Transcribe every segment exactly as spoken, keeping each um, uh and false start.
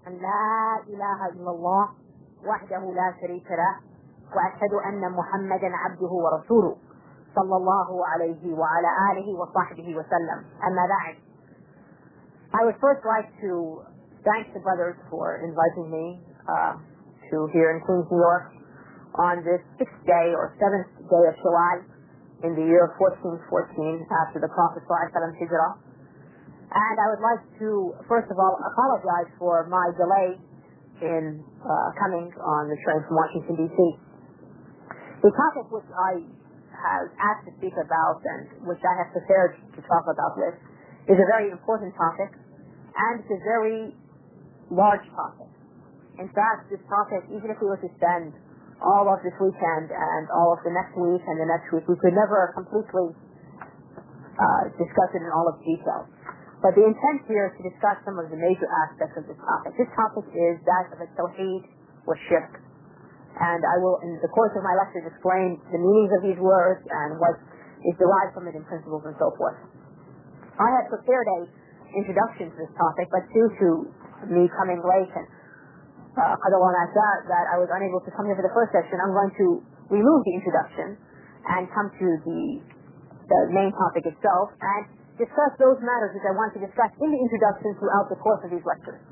أن لا إله إلا الله وحده لا شريك له وأشهد أن محمدا عبده ورسوله صلى الله عليه وعلى آله وصحبه وسلم. أما بعد, I would first like to thank the brothers for inviting me uh, to here in Queens, New York on this sixth day or seventh day of Shawwal in the year fourteen fourteen after the Prophet ﷺ hijrah. And I would like to, first of all, apologize for my delay in uh, coming on the train from Washington, D C The topic which I have asked to speak about and which I have prepared to talk about this is a very important topic, and it's a very large topic. In fact, this topic, even if we were to spend all of this weekend and all of the next week and the next week, we could never completely uh, discuss it in all of detail. But the intent here is to discuss some of the major aspects of this topic. This topic is that of Tawheed or Shirk. And I will, in the course of my lectures, explain the meanings of these words and what is derived from it in principles and so forth. I had prepared a introduction to this topic, but due to me coming late and uh, that I was unable to come here for the first session, I'm going to remove the introduction and come to the, the main topic itself and discuss those matters which I want to discuss in the introduction throughout the course of these lectures.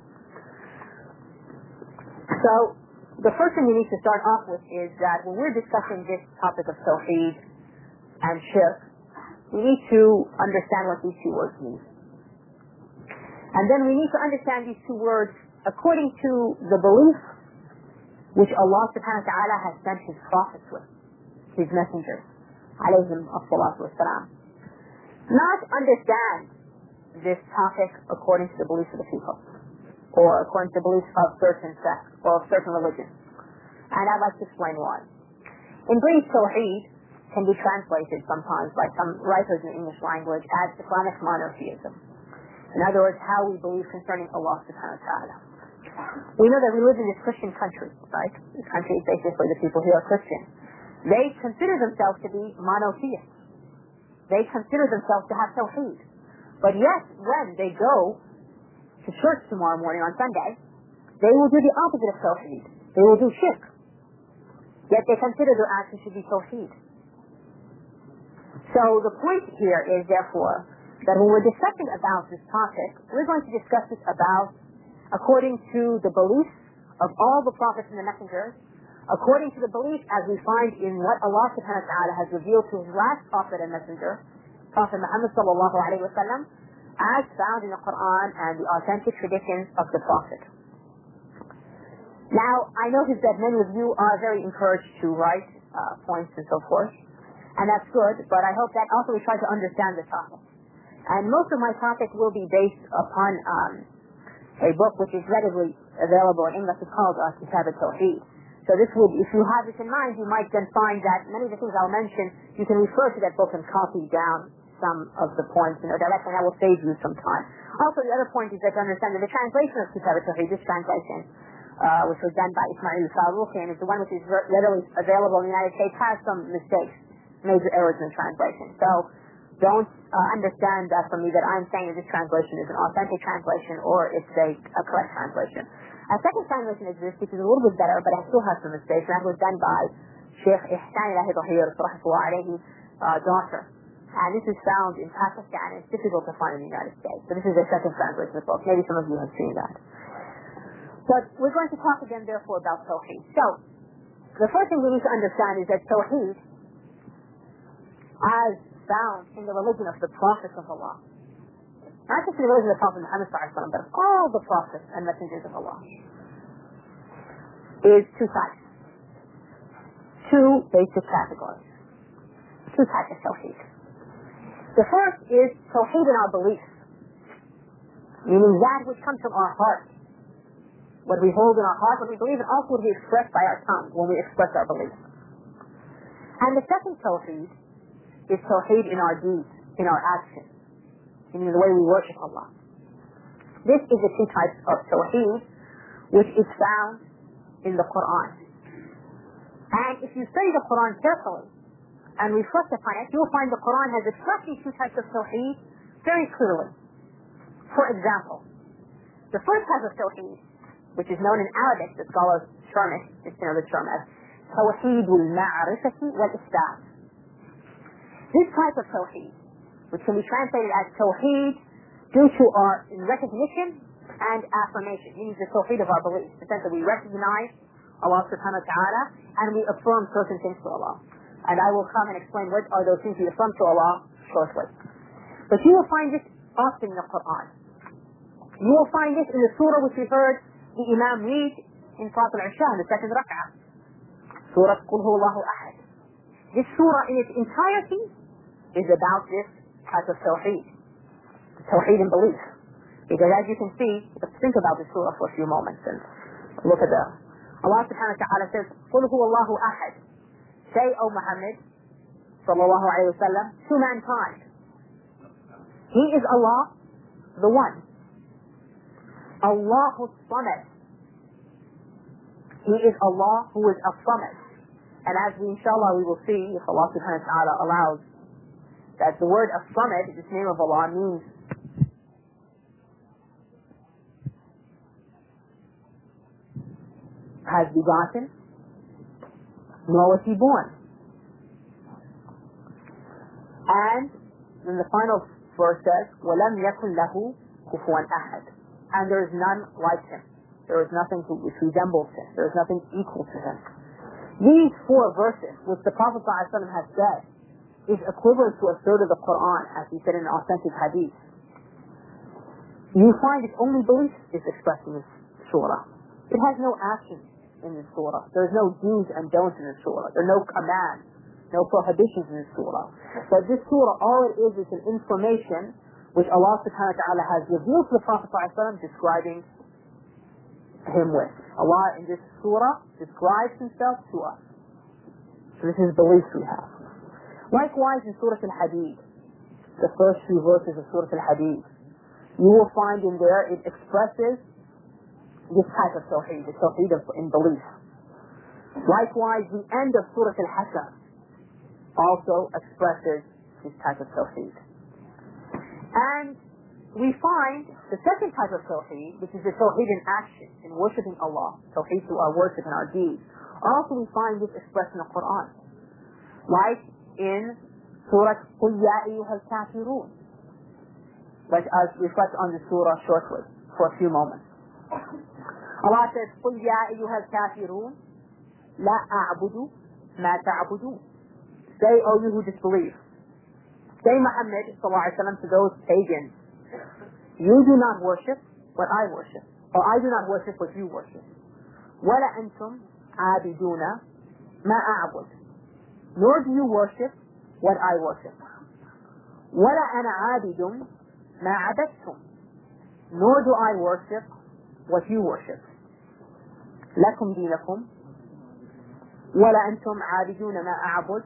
So, the first thing we need to start off with is that when we're discussing this topic of Tawheed and Shirk, we need to understand what these two words mean. And then we need to understand these two words according to the belief which Allah subhanahu wa ta'ala has sent His prophets with, His messengers, alayhim as-salatu was-salam. Not understand this topic according to the beliefs of the people, or according to the beliefs of certain sects, or of certain religions. And I'd like to explain why. In brief, Tawheed can be translated sometimes by some writers in the English language as Islamic monotheism. In other words, how we believe concerning Allah subhanahu wa ta'ala. We know that we live in this Christian country, right? This country is basically the people here are Christian. They consider themselves to be monotheists. They consider themselves to have Tawheed. But yet, when they go to church tomorrow morning on Sunday, they will do the opposite of Tawheed. They will do Shirk. Yet they consider their actions should be Tawheed. So the point here is, therefore, that when we're discussing about this topic, we're going to discuss this about according to the beliefs of all the prophets and the messengers, according to the belief as we find in what Allah subhanahu wa ta'ala has revealed to His last prophet and messenger, Prophet Muhammad sallallahu alayhi wa sallam, as found in the Quran and the authentic traditions of the Prophet. Now, I notice that many of you are very encouraged to write uh, points and so forth, and that's good, but I hope that also we try to understand the topic. And most of my topic will be based upon um, a book which is readily available in English. It's called uh, Kitab al-Tawheed. So this would, if you have this in mind, you might then find that many of the things I'll mention, you can refer to that book and copy down some of the points, you know, directly, and that will save you some time. Also, the other point is that to understand that the translation of Kitab al-Tawheed, this translation, uh, which was done by Ismail al-Faruqi, and is the one which is readily available in the United States, has some mistakes, major errors in the translation. So, don't uh, understand that from me that I'm saying that this translation is an authentic translation or it's a, a correct translation. A second translation is this, which is a little bit better, but it still has some mistakes, and that was done by Sheikh Ihsan Ilahi Tahir, rahmatullahi uh daughter. And this is found in Pakistan, and it's difficult to find in the United States. So this is a second translation of the book. Maybe some of you have seen that. But we're going to talk again, therefore, about Tawheed. So, the first thing we need to understand is that Tawheed, as found in the religion of the prophets of Allah, not just in the religion of the Prophet Muhammad sallallahu alaihi wasallam, but all the prophets and messengers of Allah, is two types. Two basic categories. Two types of Tawheed. The first is Tawheed in our beliefs, meaning that which comes from our heart, what we hold in our heart, what we believe, and also what we express by our tongue when we express our beliefs. And the second Tawheed is Tawheed in our deeds, in our actions, meaning the way we worship Allah. This is the two types of Tawheed which is found in the Quran. And if you study the Quran carefully and reflect upon it, you will find the Quran has expressed these two types of Tawheed very clearly. For example, the first type of Tawheed which is known in Arabic, the scholars term it, dictionary term as Tawheed al-Ma'rifati wal-Isbat. This type of Tawheed, which can be translated as Tawheed due to our recognition and affirmation, means the Tawheed of our belief. In the sense that we recognize Allah subhanahu wa ta'ala and we affirm certain things to Allah. And I will come and explain what are those things we affirm to Allah shortly. But you will find this often in the Quran. You will find this in the surah which we heard the Imam read in Salat al-Isha, in the second rak'ah. Surah Qul Huwa Allahu Ahad. This surah in its entirety is about this type of Tawheed. Tawheed in belief. Because as you can see, let's think about this surah for a few moments and look at that. Allah subhanahu wa ta'ala says, Qul Huwa Allahu Ahad. Say, O Muhammad, sallallahu alayhi wa sallam, to mankind, He is Allah, the One. Allahu Samad. He is Allah who is as-Samad. And as we, inshallah, we will see, if Allah subhanahu wa ta'ala allows, that the word as-Samad, this name of Allah, means has begotten, nor was he born. And then the final verse says, وَلَمْ يَكُنْ لَهُ كُفُوًا أَحَدٍ. And there is none like him. There is nothing which resembles him. There is nothing equal to him. These four verses, which the Prophet ﷺ has said, is equivalent to a third of the Quran, as he said in an authentic hadith. You find its only belief is expressed in this surah. It has no action in this surah. There's no do's and don'ts in this surah. There are no commands, no prohibitions in this surah. But this surah, all it is is an information which Allah subhanahu wa ta'ala has revealed to the Prophet ﷺ, describing him with. Allah in this surah describes himself to us. So this is the belief we have. Likewise in Surah Al-Hadid, the first few verses of Surah Al-Hadid, you will find in there it expresses this type of tawheed, the tawheed of in belief. Likewise, the end of Surah Al-Hashr also expresses this type of tawheed. And we find the second type of tawheed, which is the tawheed in action, in worshipping Allah, tawheed through our worship and our deeds. Also we find this expressed in the Quran. Like in Surah قُلْ يَا أَيُّهَا الْكَافِرُونَ. Let us reflect on the surah shortly, for a few moments. Allah says, قُلْ يَا أَيُّهَا الْكَافِرُونَ لَا أَعْبُدُ مَا تَعْبُدُونَ. Say, O you who disbelieve. Say, Muhammad sallallahu alaihi wasallam, to those pagans, you do not worship what I worship, or I do not worship what you worship. وَلَا أَنْتُمْ عَابِدُونَ مَا أَعْبُدُ. Nor do you worship what I worship. وَلَا أَنَا عَابِدٌ مَا عَبَدْتُمْ. Nor do I worship what you worship. لَكُمْ دِينَكُمْ وَلَا أَنْتُمْ عَابِدُونَ مَا أَعْبُدُ.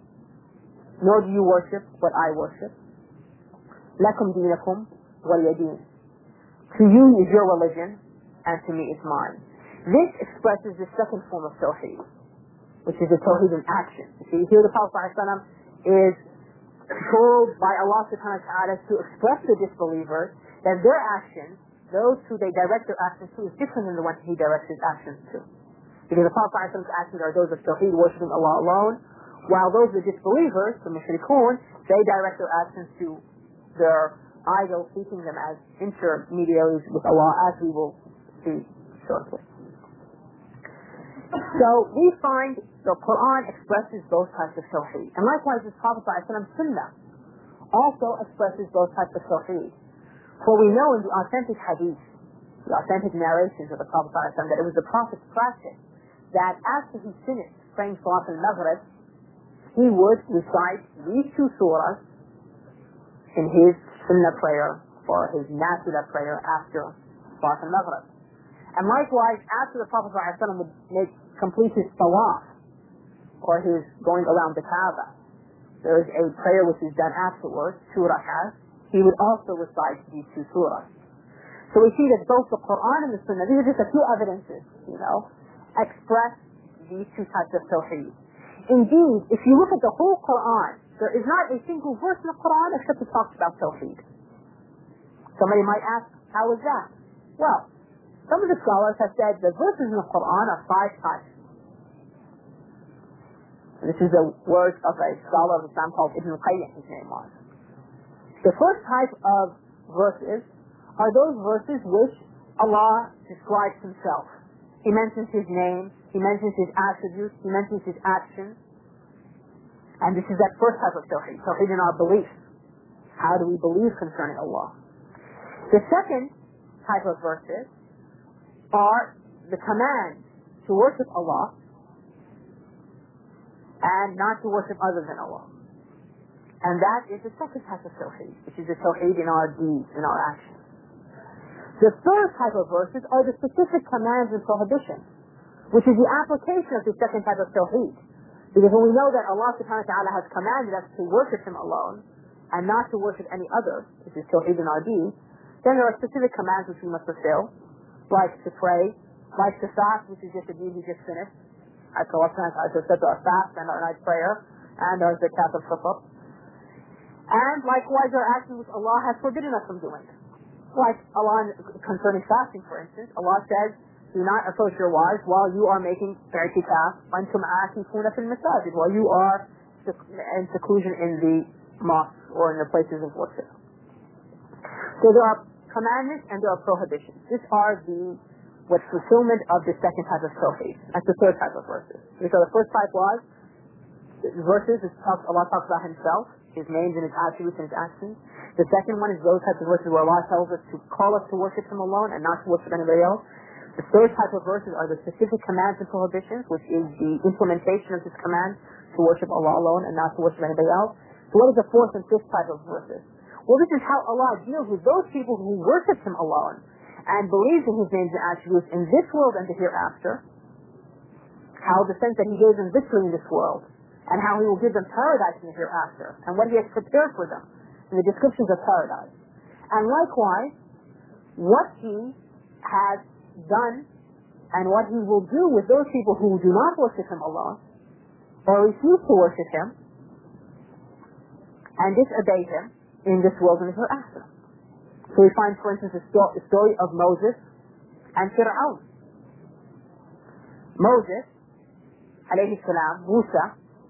Nor do you worship what I worship. لَكُمْ دِينَكُمْ وَلِيَدِينَ. To you is your religion, and to me is mine. This expresses the second form of tawheed, which is the tawheed in action. You see, here the Prophet ﷺ is told by Allah subhanahu wa ta'ala to express to disbelievers that their actions, those who they direct their actions to, is different than the ones he directs his actions to. Because the Prophet ﷺ's actions are those of tawheed, worshipping Allah alone, while those of the disbelievers, the mushrikun, they direct their actions to their idols, seeking them as intermediaries with Allah, as we will see shortly. So we find the Quran expresses both types of tawheed. And likewise, the Prophet ﷺ's sunnah also expresses both types of tawheed. For we know in the authentic hadith, the authentic narrations of the Prophet ﷺ, that it was the Prophet's practice that after he finished praying Salat al-Maghrib, he would recite these two surahs in his sunnah prayer, or his nafila prayer after Salat al-Maghrib. And likewise, after the Prophet ﷺ would make complete his tawaf, or his going around the Kaaba, there is a prayer which is done afterwards, two rak'ahs. He would also recite these two surahs. So we see that both the Quran and the Sunnah, these are just a few evidences, you know, express these two types of tawheed. Indeed, if you look at the whole Quran, there is not a single verse in the Quran except it talks about tawheed. Somebody might ask, how is that? Well, Some of the scholars have said the verses in the Quran are five types. And this is the words of a scholar of Islam called Ibn Qayyim, his name was. The first type of verses are those verses which Allah describes himself. He mentions his name, he mentions his attributes, he mentions his actions. And this is that first type of tawheed, tawheed in our belief. How do we believe concerning Allah? The second type of verses are the command to worship Allah and not to worship other than Allah. And that is the second type of tawheed, which is the tawheed in our deeds, in our actions. The third type of verses are the specific commands and prohibitions, which is the application of the second type of tawheed. Because when we know that Allah subhanahu wa ta'ala has commanded us to worship Him alone and not to worship any other, which is tawheed in our deeds, then there are specific commands which we must fulfill, like to pray, like to fast, which is just a deed we just finished. As Allah subhanahu wa ta'ala said to our fast and our night prayer and our zakat al-fitr. And likewise our actions which Allah has forbidden us from doing. Like Allah, concerning fasting for instance, Allah says, do not approach your wives while you are making i'tikaf, وَأَنْتُمْ عَاكِفُونَ فِي الْمَسَاجِدِ, while you are in seclusion in the mosques or in the places of worship. So there are commandments and there are prohibitions. These are the what fulfillment of the second type of tawheed. That's the third type of verses. So the first type was the verses, talks, Allah talks about Himself, His names and His attributes and His actions. The second one is those types of verses where Allah tells us to call us to worship Him alone and not to worship anybody else. The third type of verses are the specific commands and prohibitions, which is the implementation of this command to worship Allah alone and not to worship anybody else. So what is the fourth and fifth type of verses? Well, this is how Allah deals with those people who worship Him alone and believes in His names and attributes in this world and the hereafter. How the sense that He gave them victory in this world, and how He will give them paradise in the hereafter, and what He has prepared for them in the descriptions of paradise. And likewise, what He has done and what He will do with those people who do not worship Him alone or refuse to worship Him and disobey Him in this world and the hereafter. So we find, for instance, the story of Moses and Fir'aun. Moses, alayhi salam, Musa,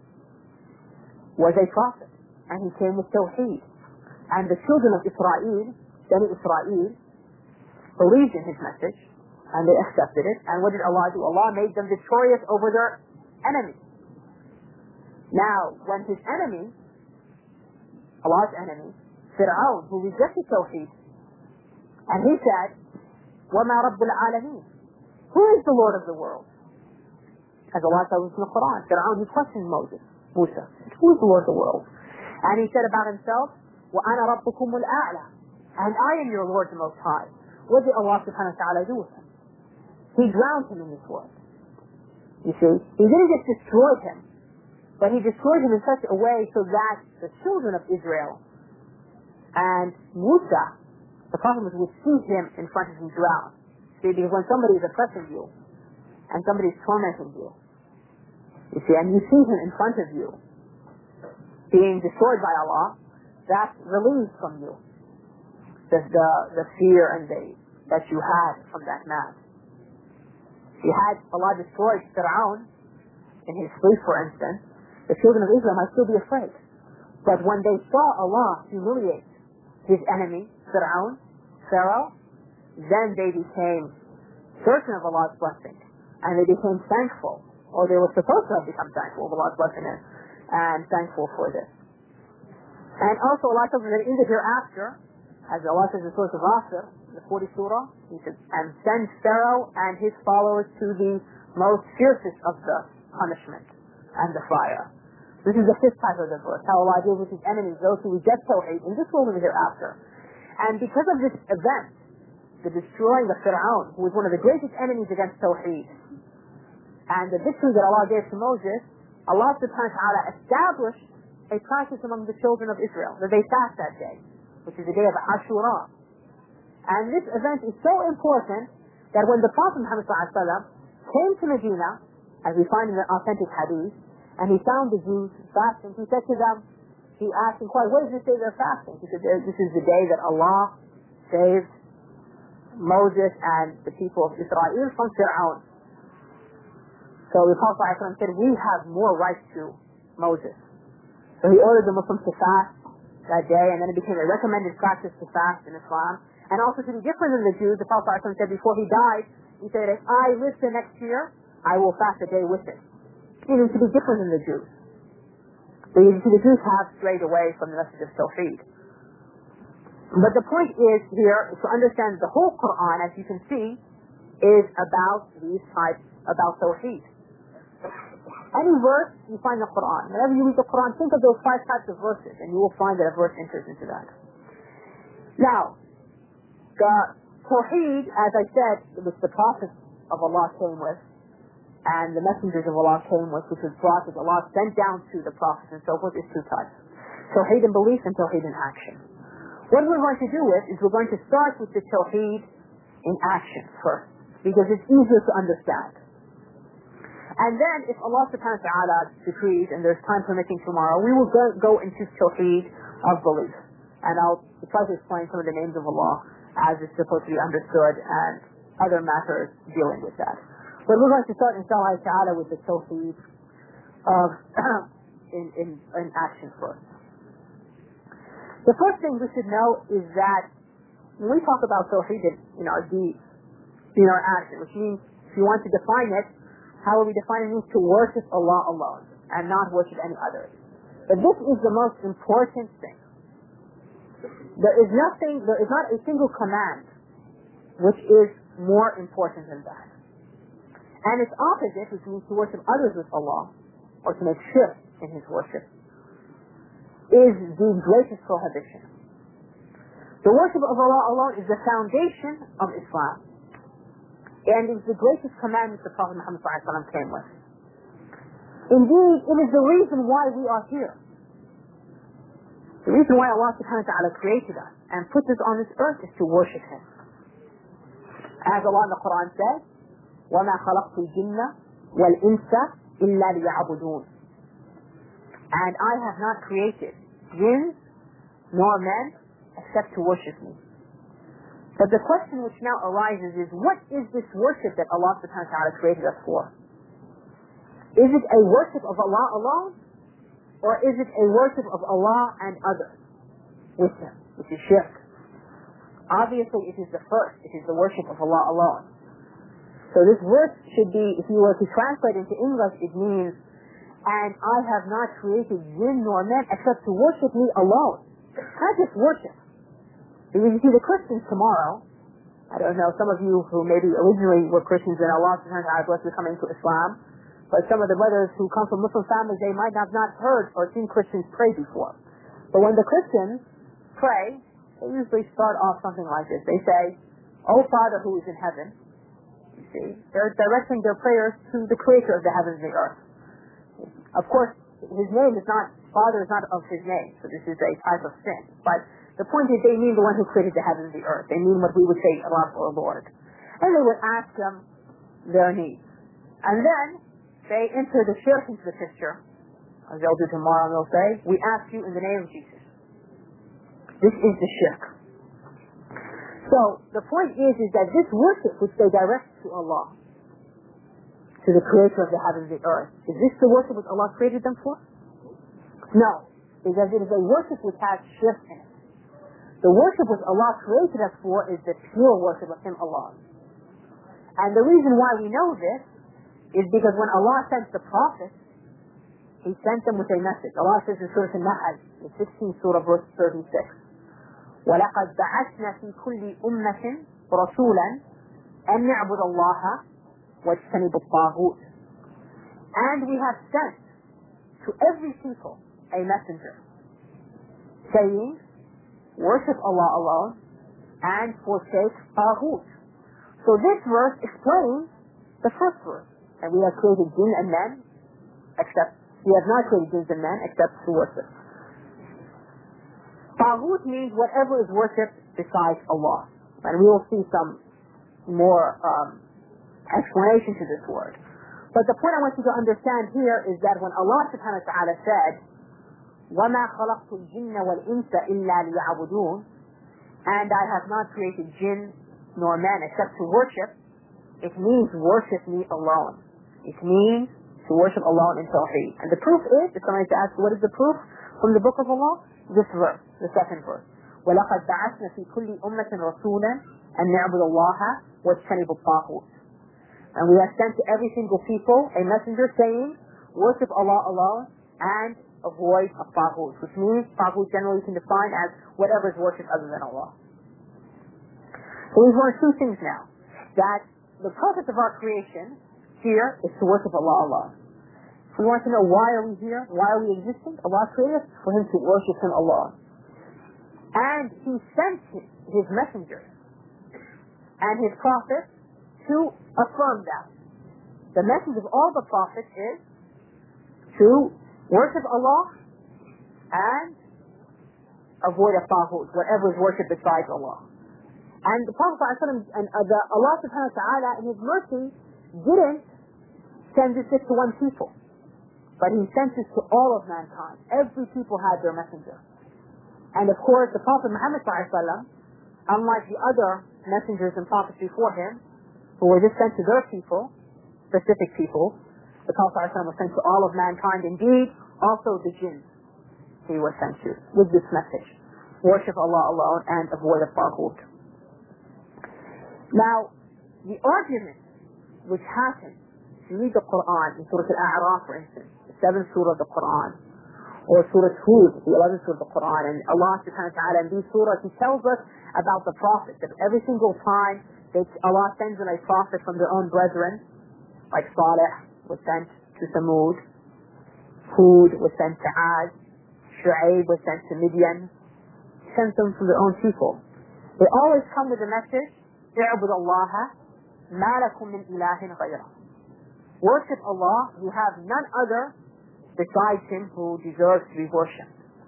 was a prophet, and he came with Tawheed. And the children of Israel, Bani Israel, believed in his message, and they accepted it. And what did Allah do? Allah made them victorious over their enemy. Now, when his enemy, Allah's enemy, Fir'aun, who rejected Tawheed, and he said, وَمَا رَبُّ الْعَالَمِينَ, who is the Lord of the world? As Allah tells us in the Quran, Fir'aun, he questioned Moses, Musa, who is the Lord of the world? And he said about himself, وَأَنَا رَبُّكُمُ الْأَعْلَى, and I am your Lord the Most High. What did Allah subhanahu wa ta'ala do with him? He drowned him in this world. You see, he didn't just destroy him, but he destroyed him in such a way so that the children of Israel and Musa, the Prophet, would see him in front of him drown. See, because when somebody is oppressing you and somebody is tormenting you, you see, and you see him in front of you being destroyed by Allah, that relieves from you the the, the fear and the that you had from that man. You had Allah destroyed Fir'aun in his sleep, for instance, the children of Israel might still be afraid. But when they saw Allah humiliate his enemy, Fir'aun, Pharaoh, then they became certain of Allah's blessing, and they became thankful, or they were supposed to have become thankful of Allah's blessing and, and thankful for this. And also Allah tells us that in the hereafter, as Allah says in Surah Al-Ghafir, the fortieth surah, He says, and send Pharaoh and his followers to the most fiercest of the punishment and the fire. This is the fifth type of the verse, how Allah deals with his enemies, those who reject Tawheed in this world and the hereafter. And because of this event, the destroying of Fir'aun, who was one of the greatest enemies against Tawheed, and the victory that Allah gave to Moses, Allah subhanahu wa ta'ala established a practice among the children of Israel, that they fast that day, which is the day of Ashura. And this event is so important that when the Prophet Muhammad sallallahu alaihi wasallam came to Medina, as we find in the authentic hadith, and he found the Jews fasting, he said to them, he asked them, quite, what is this day they're fasting? He said, this is the day that Allah saved Moses and the people of Israel from Fir'aun. So the Prophet ﷺ said, we have more rights to Moses. So he ordered the Muslims to fast that day, and then it became a recommended practice to fast in Islam. And also to be different than the Jews, the Prophet ﷺ said before he died, he said, if I live to next year, I will fast a day with it. Meaning to be different than the Jews. The, the Jews have strayed away from the message of Tawheed. But the point is here, is to understand the whole Quran, as you can see, is about these types, about Tawheed. Any verse you find in the Quran, whenever you read the Quran, think of those five types of verses, and you will find that a verse enters into that. Now, the Tawheed, as I said, it was the prophets of Allah came with, and the messengers of Allah came with, which was brought as Allah sent down to the prophets and so forth, is two types. Tawheed in belief and Tawheed in action. What we're going to do is, is we're going to start with the Tawheed in action first, because it's easier to understand. And then, if Allah subhanahu wa ta'ala decrees, and there's time permitting tomorrow, we will go, go into Tawheed of belief. And I'll try to explain some of the names of Allah as it's supposed to be understood and other matters dealing with that. But we're going to start, inshallah ta'ala, with the Tawheed of in, in, in action first. The first thing we should know is that when we talk about Tawheed in our deeds, in our action, which means if you want to define it, how are we defining it? To worship Allah alone and not worship any other. But this is the most important thing. There is nothing, there is not a single command which is more important than that. And its opposite, which means to worship others with Allah, or to make shirk in His worship, is the greatest prohibition. The worship of Allah alone is the foundation of Islam. And is the greatest commandment the Prophet Muhammad sallallahu alaihi wasallam came with. Indeed, it is the reason why we are here. The reason why Allah subhanahu wa ta'ala created us and put us on this earth is to worship Him. As Allah in the Quran says, وَمَا خَلَقْتُ الْجِنَّ وَالْإِنسَ إِلَّا لِيَعْبُدُونَ. And I have not created jinns nor men except to worship me. But the question which now arises is, what is this worship that Allah subhanahu wa ta'ala created us for? Is it a worship of Allah alone? Or is it a worship of Allah and others with Him, which is shirk? Obviously it is the first. It is the worship of Allah alone. So this verse should be, if you were to translate into English, it means, and I have not created jinn nor men except to worship me alone. Not just worship. Because you see, the Christians tomorrow, I don't know, some of you who maybe originally were Christians and Allah subhanahu wa ta'ala blessed you coming to Islam, but some of the brothers who come from Muslim families, they might have not heard or seen Christians pray before. But when the Christians pray, they usually start off something like this. They say, "O Father who is in heaven," you see, they're directing their prayers to the Creator of the heavens and the earth. Of course, His name is not, Father is not of His name, so this is a type of sin. But the point is, they mean the one who created the heavens and the earth. They mean what we would say, Allah or Lord. And they would ask Him their needs. And then they enter the shirk into the picture, as they'll do tomorrow, and they'll say, "We ask you in the name of Jesus." This is the shirk. So the point is, is that this worship which they direct to Allah, to the Creator of the heavens and the earth, is this the worship which Allah created them for? No, because it is a worship which has shirk in it. The worship which Allah created us for is the pure worship of Him alone. And the reason why we know this is because when Allah sent the prophets, He sent them with a message. Allah says in Surah Al-Nahl, the sixteenth surah, verse thirty-six, وَلَقَدْ بَعَثْنَا فِي كُلِّ أُمَّةٍ رَسُولًا أَنْ نَعْبُدَ اللَّهَ وَاجْتَنِبُ الطَّاغُوتَ. And we have sent to every people a messenger, saying, worship Allah alone and forsake Taghut. So this verse explains the first verse. And we have created jinn and men, except, we have not created jinns and men except to worship. Taghut means whatever is worshipped besides Allah. And we will see some more um, explanation to this word. But the point I want you to understand here is that when Allah subhanahu wa ta'ala said, وَمَا خَلَقْتُ الْجِنَّ وَالْإِنسَ إِلَّا لِيَعْبُدُونَ, and I have not created jinn nor men except to worship, it means worship me alone. It means to worship alone in Tawheed. And the proof is, if somebody asks, what is the proof from the book of Allah? This verse, the second verse. وَلَقَدْ بَعَثْنَا فِي كُلِّ أُمَّةٍ رَسُولًا أَنْ نَعْبُدَ اللَّهَ وَاجْتَنِبُ الطَّاغُوتَ. And we have sent to every single people a messenger saying, worship Allah alone and avoid a taghut, which means taghut generally you can define as whatever is worshipped other than Allah. So we've learned two things now. That the purpose of our creation here is to worship Allah alone. If we want to know why are we here, why are we existing, Allah created us for Him to worship Him alone. And He sent His messengers and His prophets to affirm that. The message of all the prophets is to worship Allah and avoid a taghut, whatever is worshipped besides Allah. And the Prophet ﷺ, and uh, the, Allah subhanahu wa ta'ala in His mercy didn't send this to one people, but He sent this to all of mankind. Every people had their messenger. And of course the Prophet Muhammad ﷺ, unlike the other messengers and prophets before him, who were just sent to their people, specific people, the Prophet ﷺ was sent to all of mankind. Indeed, also the jinn He was sent to with this message: worship Allah alone and avoid a taghut. Now, the argument which happens, if you read the Quran, in Surah Al-A'raf, for instance, the seventh surah of the Quran, or Surah Hud, the eleventh surah of the Quran, and Allah subhanahu wa ta'ala in these surahs, He tells us about the prophets, that every single time that Allah sends in a prophet from their own brethren, like Salih was sent to Thamud, Hud was sent to Ad, Shu'aib was sent to Midian, sent them from their own people. They always come with the message, اعبد الله ما لكم من إله غيره. Worship Allah, you have none other besides Him who deserves to be worshipped.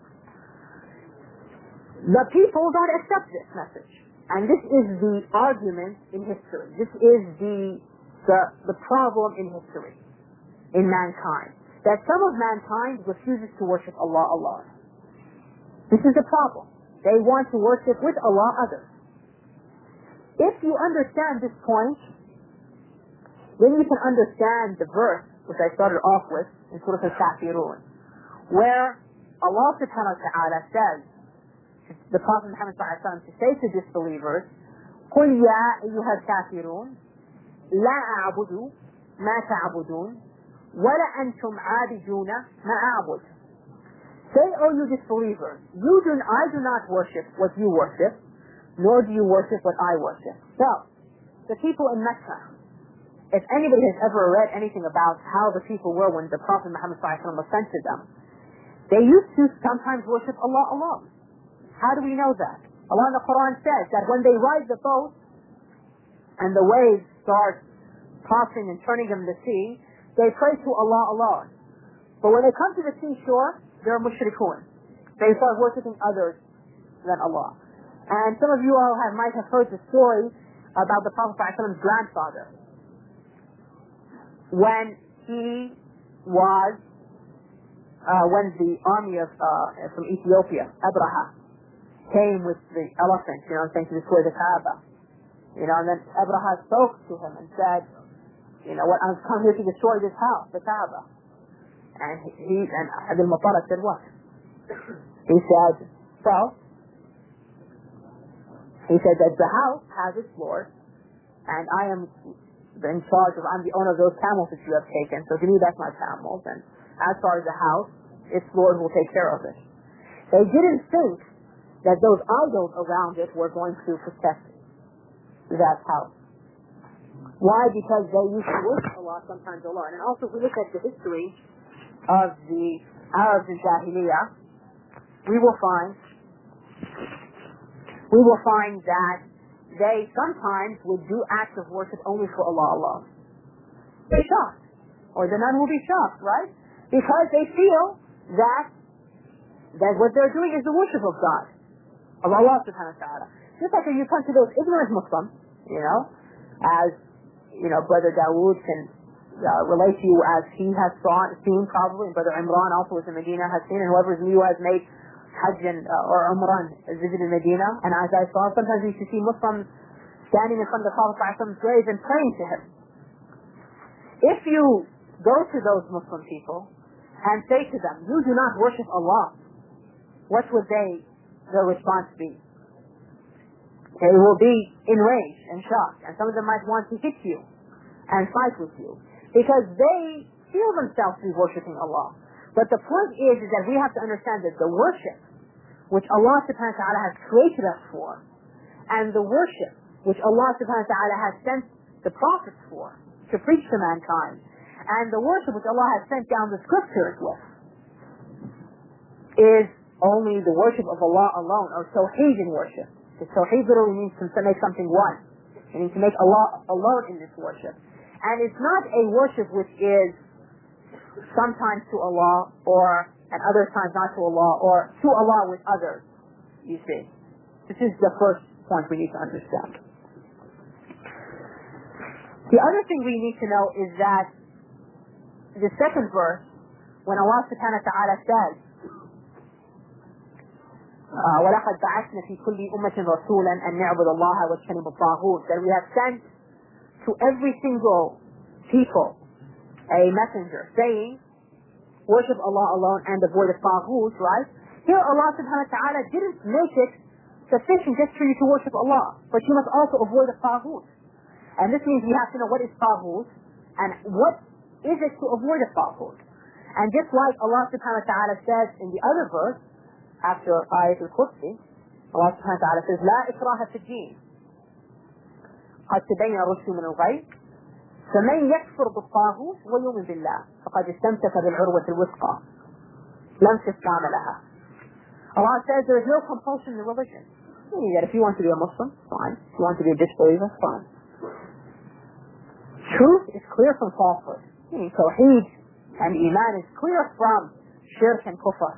The people don't accept this message. And this is the argument in history. This is the, the, the problem in history, in mankind. That some of mankind refuses to worship Allah alone. This is the problem. They want to worship with Allah others. If you understand this point, then you can understand the verse which I started off with in Surah Al-Kafirun, where Allah subhanahu wa ta'ala says to the Prophet Muhammad sallallahu alaihi wasallam to say to disbelievers, قُلْ يَا أَيُّهَا الْكَافِرُونَ لَا أَعْبُدُ مَا تَعْبُدُونَ وَلَا أَنْتُمْ عَابِدُونَ مَا أَعْبُدُ. Say, O you disbelievers, you do, I do not worship what you worship, nor do you worship what I worship. So, the people in Mecca, if anybody has ever read anything about how the people were when the Prophet Muhammad sallallahu alaihi wasallam was sent to them, they used to sometimes worship Allah alone. How do we know that? Allah in the Quran says that when they ride the boat and the waves start tossing and turning in the sea, they pray to Allah alone. But when they come to the seashore, they're mushrikun. They start worshipping others than Allah. And some of you all have, might have heard the story about the Prophet ﷺ's grandfather. When he was, uh, when the army of, uh, from Ethiopia, Abraha, came with the elephant, you know, saying to destroy the Kaaba. You know, and then Abraha spoke to him and said, you know, what, I've come here to destroy this house, the Kaaba. And he, and Abdul Muttalib said what? He said, well, he said that the house has its Lord, and I am in charge of, I'm the owner of those camels that you have taken, so give me back my camels, and as far as the house, its Lord will take care of it. They didn't think that those idols around it were going to protect that house. Why? Because they used to worship Allah sometimes alone. And also, if we look at the history of the Arabs in Jahiliyyah, we will find we will find that they sometimes would do acts of worship only for Allah alone. They're shocked. Or the nun will be shocked, right? Because they feel that that what they're doing is the worship of God, of Allah subhanahu wa ta'ala. Just like if you come to those ignorant Muslims, you know, as, you know, Brother Dawood can uh, relate to you as he has saw, seen probably, and Brother Imran also was in Medina, has seen, and whoever is new has made Hajj and, uh, or Umran, visited Medina, and as I saw, sometimes we used to see Muslims standing in front of the Prophet ﷺ's grave and praying to him. If you go to those Muslim people and say to them, you do not worship Allah, what would they, their response be? They will be enraged and shocked, and some of them might want to hit you and fight with you, because they feel themselves to be worshipping Allah. But the point is, is that we have to understand that the worship which Allah subhanahu wa ta'ala has created us for, and the worship which Allah subhanahu wa ta'ala has sent the prophets for, to preach to mankind, and the worship which Allah has sent down the scriptures with, is only the worship of Allah alone, or Tawheed in worship. The Tawheed literally means to make something one. It means to make Allah alone in this worship. And it's not a worship which is sometimes to Allah, or at other times not to Allah, or to Allah with others, you see. This is the first point we need to understand. The other thing we need to know is that the second verse, when Allah subhanahu wa ta'ala says, uh, وَلَقَدْ بَعَثْنَا فِي كُلِّ أُمَّةٍ رَسُولًا أَنْ نَعْبُدَ اللَّهَ وَاجْتَنِبُ الطَّاغُوتَ, that we have sent to every single people a messenger saying, worship Allah alone and avoid the taghut, right? Here Allah subhanahu wa ta'ala didn't make it sufficient just for you to worship Allah, but you must also avoid the taghut. And this means we have to know what is taghut and what is it to avoid a taghut. And just like Allah subhanahu wa ta'ala says in the other verse, after Ayat al-Qudsi, Allah subhanahu wa ta'ala says, لا إكراه في الدين قد تبين الرشد من الغي فمن يكفر بالطاغوت ويؤمن بالله فقد استمسك بالعروة الوثقى لا انفصام لها. Allah says there is no compulsion in religion. Meaning that if you want to be a Muslim, fine. If you want to be a disbeliever, fine. Truth is clear from falsehood. Meaning Tawheed and Iman is clear from Shirk and Kufr.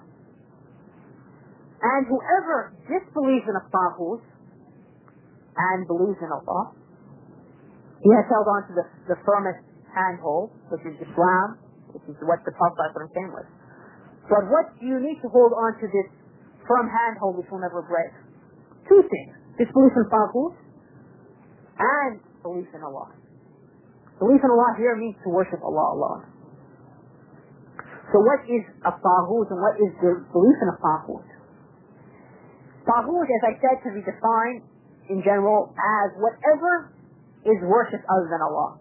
And whoever disbelieves in a taghut and believes in Allah, he has held on to the, the firmest handhold, which is Islam, which is what the Prophet came with. But what do you need to hold on to this firm handhold which will never break? Two things. Disbelief in taghut and belief in Allah. Belief in Allah here means to worship Allah alone. So what is a taghut and what is the belief in a taghut? Taghut, as I said, can be defined in general as whatever is worshipped other than Allah.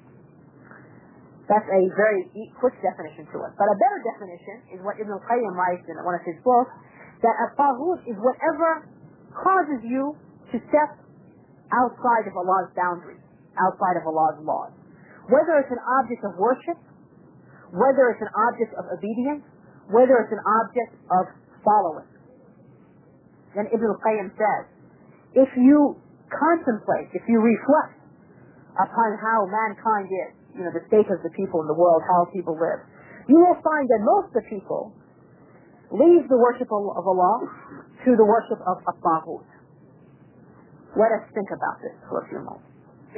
That's a very quick definition to it. But a better definition is what Ibn al-Qayyim writes in one of his books, that a taghut is whatever causes you to step outside of Allah's boundaries, outside of Allah's laws. Whether it's an object of worship, whether it's an object of obedience, whether it's an object of following. Then Ibn al-Qayyim says, if you contemplate, if you reflect upon how mankind is, you know, the state of the people in the world, how people live, you will find that most of the people leave the worship of Allah to the worship of a taghut. Let us think about this for a few moments.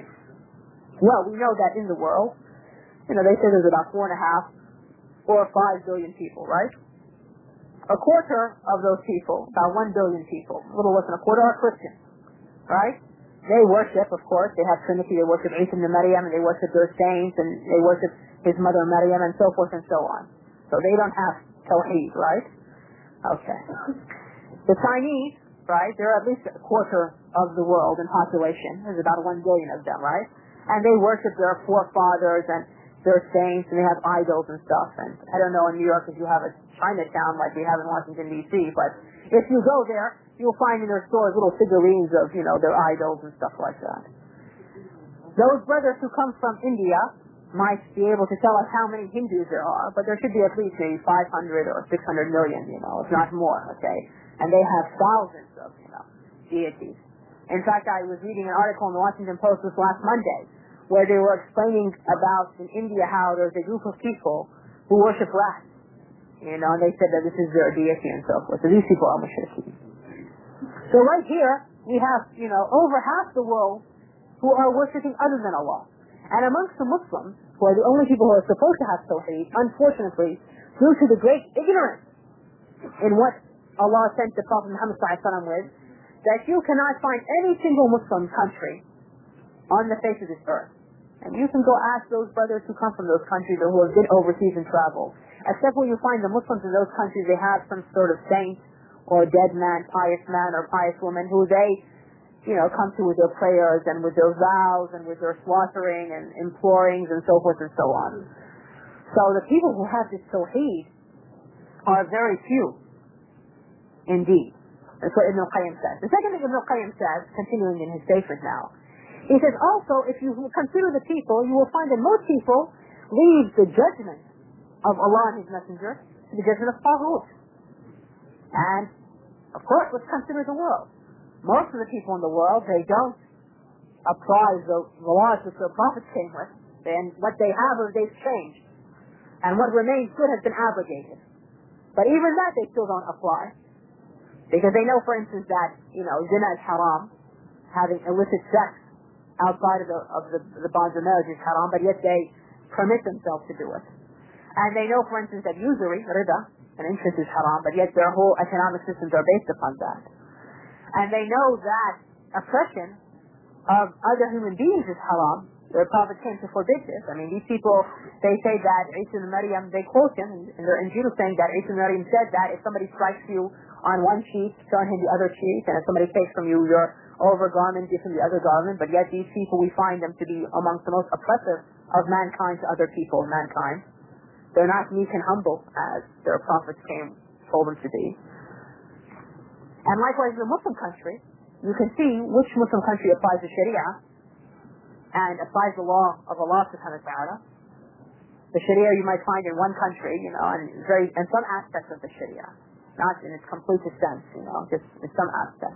Well, we know that in the world, you know, they say there's about four and a half or five billion people, right? A quarter of those people, about one billion people, a little less than a quarter, are Christians, right? They worship, of course, they have Trinity, they worship Isa ibn Maryam, and they worship their saints, and they worship his mother Maryam, and so forth and so on. So they don't have Tawheed, right? Okay. The Chinese, right, they're at least a quarter of the world in population. There's about one billion of them, right? And they worship their forefathers and their saints, and they have idols and stuff. And I don't know in New York if you have a Chinatown like we have in Washington, D C, but if you go there, you'll find in their stores little figurines of, you know, their idols and stuff like that. Those brothers who come from India might be able to tell us how many Hindus there are, but there should be at least maybe five hundred or six hundred million, you know, if not more, okay? And they have thousands of, you know, deities. In fact, I was reading an article in the Washington Post this last Monday where they were explaining about in India how there's a group of people who worship rats, you know, and they said that this is their deity and so forth. So these people are mushrikeen. So right here, we have, you know, over half the world who are worshipping other than Allah. And amongst the Muslims, who are the only people who are supposed to have Tawheed, unfortunately, due to the great ignorance in what Allah sent the Prophet Muhammad sallallahu alaihi wasallam with, that you cannot find any single Muslim country on the face of this earth. And you can go ask those brothers who come from those countries or who have been overseas and traveled. Except when you find the Muslims in those countries, they have some sort of saint or dead man, pious man or pious woman who they, you know, come to with their prayers and with their vows and with their slaughtering and implorings and so forth and so on. So the people who have this tawheed are very few indeed. That's what Ibn al-Qayyim says. The second thing Ibn al-Qayyim says, continuing in his papers now, he says also, if you consider the people, you will find that most people leave the judgment of Allah and His Messenger to the judgment of Taghut. And, of course, let's consider the world. Most of the people in the world, they don't apply the laws which their prophets came with, and what they have or they've changed. And what remains good has been abrogated. But even that they still don't apply. Because they know, for instance, that, you know, zina is haram, having illicit sex outside of the, of the, the bonds of marriage is haram, but yet they permit themselves to do it. And they know, for instance, that usury, riba, and interest is haram, but yet their whole economic systems are based upon that. And they know that oppression of other human beings is haram. Their prophet came to forbid this. I mean, these people, they say that Isa ibn Maryam, they quote him in their Injil saying that Isa ibn Maryam said that if somebody strikes you on one cheek, turn him the other cheek, and if somebody takes from you your overgarment, give him the other garment. But yet these people, we find them to be amongst the most oppressive of mankind to other people of mankind. They're not meek and humble as their prophets came, told them to be. And likewise in a Muslim country, you can see which Muslim country applies the Sharia and applies the law of Allah subhanahu wa ta'ala. The Sharia you might find in one country, you know, and very and some aspects of the Sharia. Not in its complete sense, you know, just in some aspects.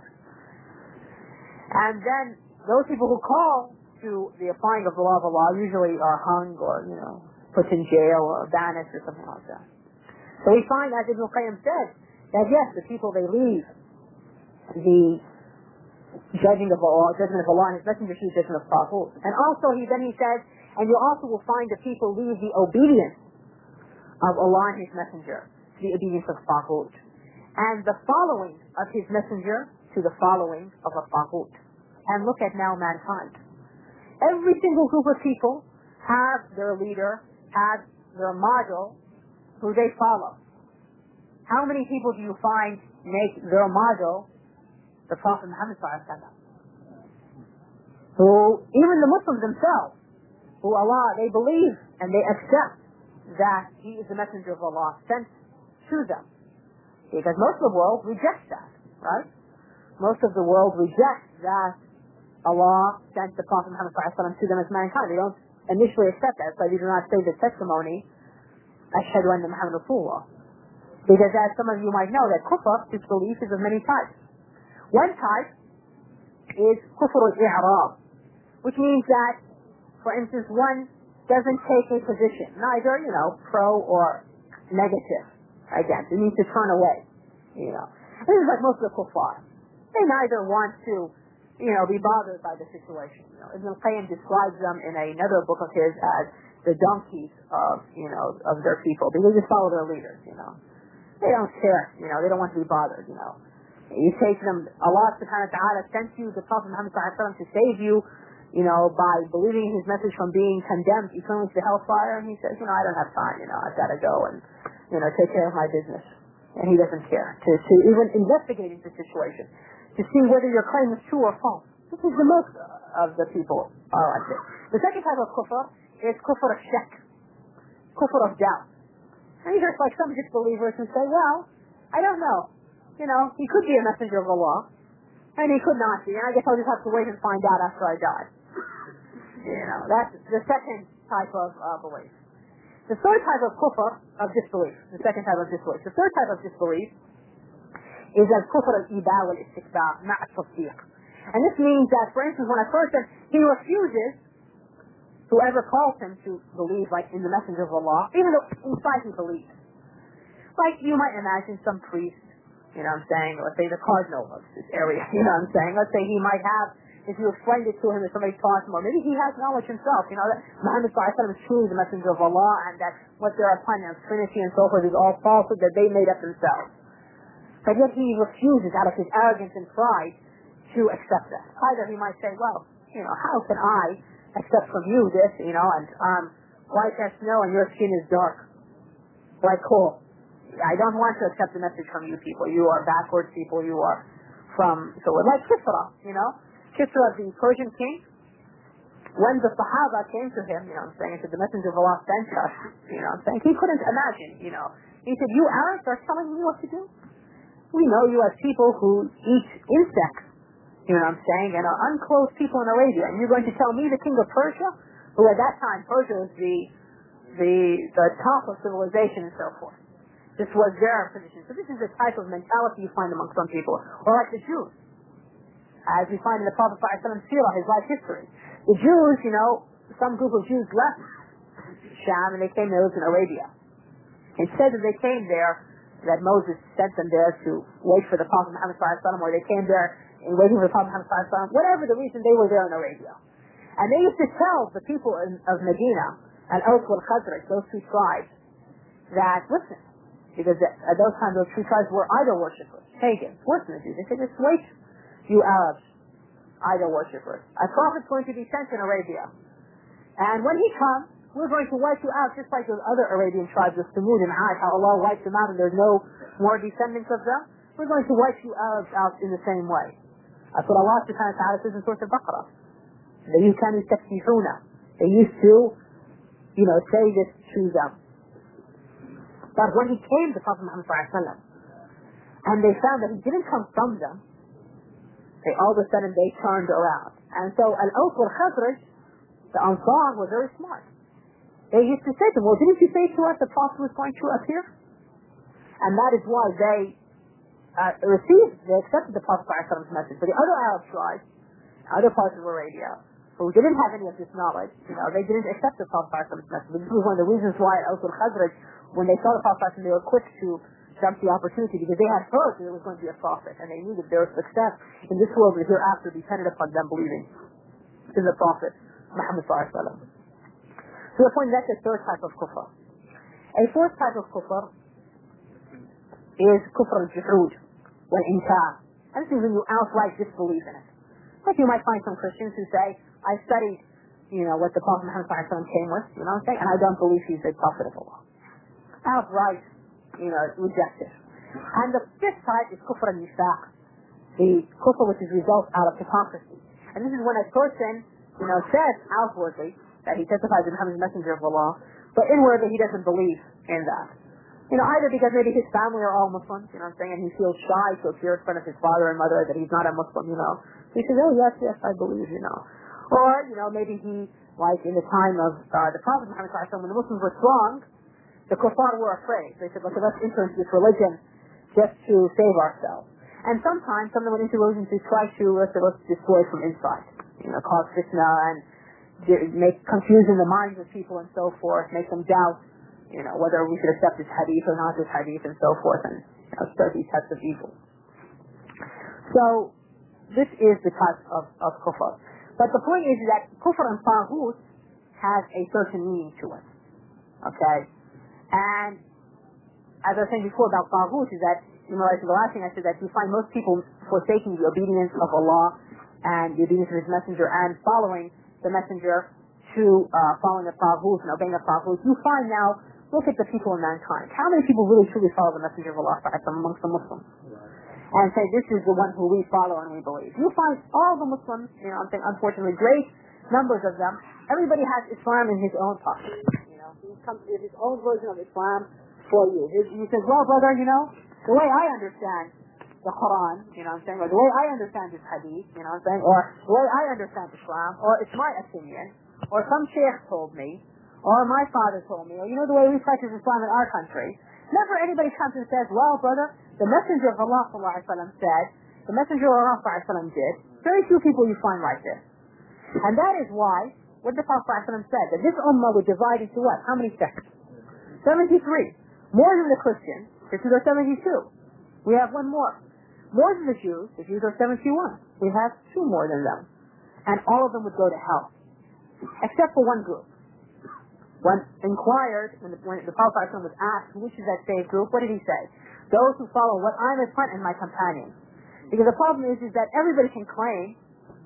And then those people who call to the applying of the law of Allah usually are hung or, you know, put in jail or banished or something like that. So we find, as Ibn al-Qayyim said, that yes, the people, they leave the judging of Allah, judgment of Allah and His Messenger to the judgment of Taghut. And also, he then he says, and you also will find that people leave the obedience of Allah and His Messenger to the obedience of Taghut. And the following of His Messenger to the following of a Taghut. And look at now mankind. Every single group of people have their leader, have their model, who they follow. How many people do you find make their model the Prophet Muhammad sallallahu alaihi wasallam? Who, even the Muslims themselves, who Allah, they believe and they accept that He is the messenger of Allah sent to them. Because most of the world rejects that, right? Most of the world rejects that Allah sent the Prophet Muhammad sallallahu alaihi wasallam to them as mankind. They don't initially accept that, so they do not say the testimony, Ashhadu anna Muhammad Rasulullah. Because as some of you might know, that kufr, disbelief, is of many types. One type is kufr al-i'rab, which means that, for instance, one doesn't take a position, neither, you know, pro or negative against. It means to turn away, you know. This is like most of the kuffar. They neither want to, you know, be bothered by the situation. You know, Ibn al-Qayyim describes them in another book of his as the donkeys of, you know, of their people. Because they just follow their leaders, you know. They don't care, you know, they don't want to be bothered, you know. You say to them, Allah subhanahu wa ta'ala sent you the Prophet Muhammad sallallahu alaihi wasallam to save you, you know, by believing His message from being condemned eternally to the hellfire. And he says, you know, I don't have time, you know, I've got to go and, you know, take care of my business. And he doesn't care to, to even investigate the situation, to see whether your claim is true or false. This is the most of the people are like this. The second type of kufr is kufr of shak, kufr of doubt. And these are like some disbelievers who say, well, I don't know. You know, he could be a messenger of Allah, and he could not be, and I guess I'll just have to wait and find out after I die. You know, that's the second type of uh, belief. The third type of kufr, of disbelief, the second type of disbelief. The third type of disbelief is as kufr al-iba wal-istikbar, ma'a tasdiq. And this means that, for instance, when a person, he refuses whoever calls him to believe, like, in the messenger of Allah, even though inside he believes. Like, you might imagine some priest, you know what I'm saying, let's say the cardinal of this area, you know what I'm saying, let's say he might have, if you explained it to him, if somebody taught him, or maybe he has knowledge himself, you know, that Muhammad sallallahu alaihi wasallam is truly the messenger of Allah, and that what they're upon of Trinity and so forth is all falsehood that they made up themselves. But yet he refuses, out of his arrogance and pride, to accept that. Either he might say, well, You know, how can I accept from you this, you know, and um, white as snow and your skin is dark, like coal. I don't want to accept the message from you people. You are backwards people. You are from, so we're like Kisra, you know. Kisra, the Persian king, when the Sahaba came to him, you know what I'm saying, and said, the messenger of Allah sent us, you know what I'm saying, he couldn't imagine, you know. He said, you Arabs are telling me what to do? We know you as people who eat insects, you know what I'm saying, and are unclothed people in Arabia, and you're going to tell me, the king of Persia, who at that time, Persia was the, the, the top of civilization and so forth. This was their position. So this is the type of mentality you find among some people. Or like the Jews. As we find in the Prophet ﷺ Sirah, his life history. The Jews, you know, some group of Jews left Sham and they came, they lived in Arabia. It said that they came there, that Moses sent them there to wait for the Prophet Muhammad ﷺ, or they came there in waiting for the Prophet Muhammad ﷺ. Whatever the reason, they were there in Arabia. And they used to tell the people in, of Medina, and Aus wal Khazraj, those two tribes, that, listen, because at those times those two tribes were idol worshippers, pagans. Listen to you. They said, just wait, you Arabs, idol worshippers. A prophet's going to be sent in Arabia. And when he comes, we're going to wipe you out just like those other Arabian tribes of Samud and Ad, how Allah wiped them out and there's no more descendants of them. We're going to wipe you Arabs out in the same way. That's what Allah subhanahu wa ta'ala says in Surah Al-Baqarah. They used to, they used to, you know, say this to them. But when he came to Prophet Muhammad ﷺ, and they found that he didn't come from them, they all of a sudden they turned around. And so Al-Aus wal Khazraj, the Ansar, were very smart. They used to say to him, well, didn't you say to us the Prophet was going to appear? And that is why they uh, received, they accepted the Prophet ﷺ's message. But the other Arab tribes, other parts of Arabia, who didn't have any of this knowledge, you know, they didn't accept the Prophet ﷺ's message. But this was one of the reasons why Al-Aus wal Khazraj, when they saw the Prophet, they were quick to jump the opportunity because they had heard that there was going to be a prophet, and they knew that their success in this world and hereafter depended upon them believing in the Prophet Muhammad sallallahu alaihi wasallam. So the point, that's the third type of kufr. A fourth type of kufr is kufr al-juhud wal-inkar. And this is when you outright disbelieve in it. Like you might find some Christians who say, I studied, you know, what the Prophet Muhammad sallallahu alaihi wasallam came with, you know what I'm saying, and I don't believe he's a prophet of Allah. Outright, you know, rejected. And the fifth type is kufr al-nifaq, the kufr which is result out of hypocrisy. And this is when a person, you know, says outwardly that he testifies to become the messenger of Allah, but inwardly he doesn't believe in that. You know, either because maybe his family are all Muslims, you know what I'm saying, and he feels shy to appear in front of his father and mother that he's not a Muslim, you know. So he says, oh yes, yes, I believe, you know. Or, you know, maybe he, like in the time of uh, the Prophet Muhammad sallallahu alaihi wasallam, when the Muslims were strong, the kuffar were afraid. They said, okay, let's enter into this religion just to save ourselves. And sometimes some of them went into religion to try to, let's say, let's destroy from inside. You know, cause fitna and make confusion in the minds of people and so forth, make them doubt, you know, whether we should accept this hadith or not this hadith and so forth, and, you know, start these types of evil. So, this is the type of, of kufr. But the point is that kufr and taghut has a certain meaning to it. Okay? And as I was saying before about taghut is that, you know, the last thing I said, that you find most people forsaking the obedience of Allah and the obedience of His Messenger and following the Messenger to uh, following the taghut and obeying the taghut. You find now, look at the people in mankind. How many people really truly follow the Messenger of Allah amongst the Muslims? And say, this is the one who we follow and we believe. You find all the Muslims, you know, I'm saying, unfortunately, great numbers of them, everybody has Islam in his own pocket. You know, he comes with his own version of Islam for you. He says, well, brother, you know, the way I understand the Quran, you know what I'm saying, or the way I understand this hadith, you know what I'm saying, or the way I understand Islam, or it's my opinion, or some sheikh told me, or my father told me, or you know the way we practice Islam in our country. Never anybody comes and says, well, brother, the Messenger of Allah sallallahu alaihi wasallam said, the Messenger of Allah sallallahu alaihi wasallam did. Very few people you find like this. And that is why, what the Prophet sallallahu alaihi wasallam said, that this ummah would divide into what? How many sects? seventy-three. More than the Christians. The Jews are seventy-two. We have one more. More than the Jews. The Jews are seventy-one. We have two more than them. And all of them would go to hell. Except for one group. When inquired, when the, when the Prophet ﷺ was asked, which is that saved group, what did he say? Those who follow what I'm in front and my companions. Because the problem is, is that everybody can claim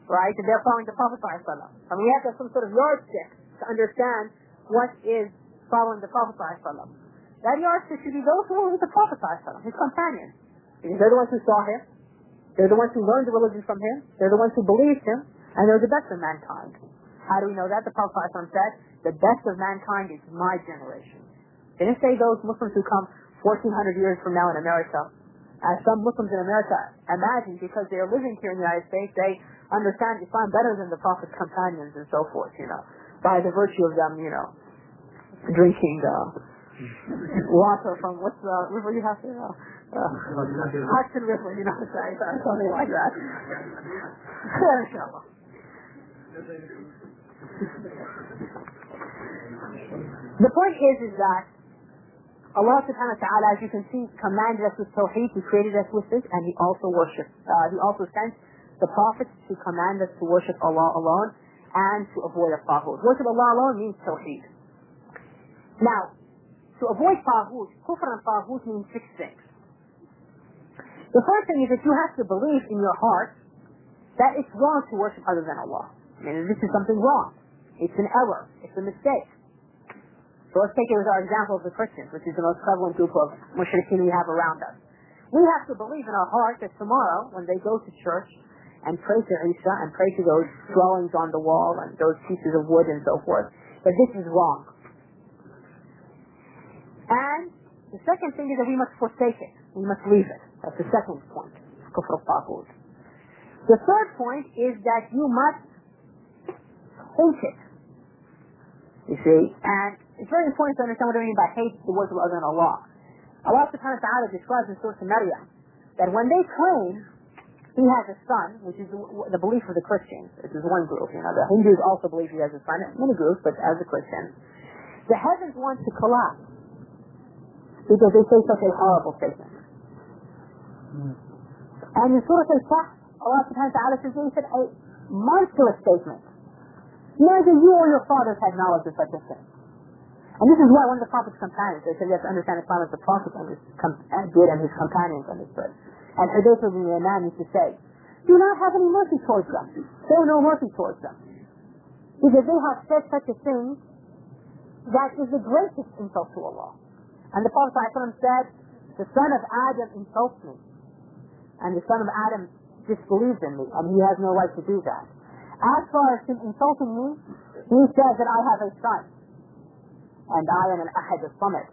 right? And they're following the Prophet sallallahu alaihi wasallam. I mean, we have to have some sort of yardstick to understand what is following the Prophet sallallahu alaihi wasallam. That yardstick should be those who were with the Prophet sallallahu alaihi wasallam, his companions. Because they're the ones who saw him, they're the ones who learned the religion from him, they're the ones who believed him, and they're the best of mankind. How do we know that? The Prophet sallallahu alaihi wasallam said, the best of mankind is my generation. They didn't say those Muslims who come fourteen hundred years from now in America. As some Muslims in America imagine, because they are living here in the United States, they understand Islam better than the Prophet's companions and so forth, you know, by the virtue of them, you know, drinking uh, water from, what's the river you have there? Uh, uh, Hudson River, you know, something like that. Inshallah. The point is, is that Allah subhanahu wa ta'ala, as you can see, commanded us with Tawheed. He created us with this, and He also worshipped. Uh, he also sent the prophets to command us to worship Allah alone and to avoid a taghut. Worship Allah alone means Tawheed. Now, to avoid taghut, kufr and taghut means six things. The first thing is that you have to believe in your heart that it's wrong to worship other than Allah. I mean, this is something wrong. It's an error. It's a mistake. So let's take it as our example of the Christians, which is the most prevalent group of mushrikeen we have around us. We have to believe in our heart that tomorrow, when they go to church and pray to Isa and pray to those dwellings on the wall and those pieces of wood and so forth, that this is wrong. And the second thing is that we must forsake it. We must leave it. That's the second point. Kufr al-Taghut. The third point is that you must hate it. You see? And it's very important to understand what I mean by hate the worship other than Allah. Allah subhanahu wa ta'ala describes in Surah Maryam that when they claim He has a son, which is the belief of the Christians, this is one group, you know, the Hindus also believe He has a son, many groups, but as a Christian, the heavens want to collapse because they say such a horrible statement. Mm. And in Surah Al-Kahf, Allah subhanahu wa ta'ala says, He said a monstrous statement. Neither you or your fathers had knowledge of such a thing. And this is why one of the Prophet's companions, they said you have to understand Islam as the Prophet did and his companions understood. And Hudayfa bin Yaman used to say, do not have any mercy towards them. Show no mercy towards them. Because they have said such a thing that is the greatest insult to Allah. And the Prophet ﷺ said, the son of Adam insults me. And the son of Adam disbelieves in me. And he has no right to do that. As far as him insulting me, he says that I have a son. And I am an Ahad as-Samad.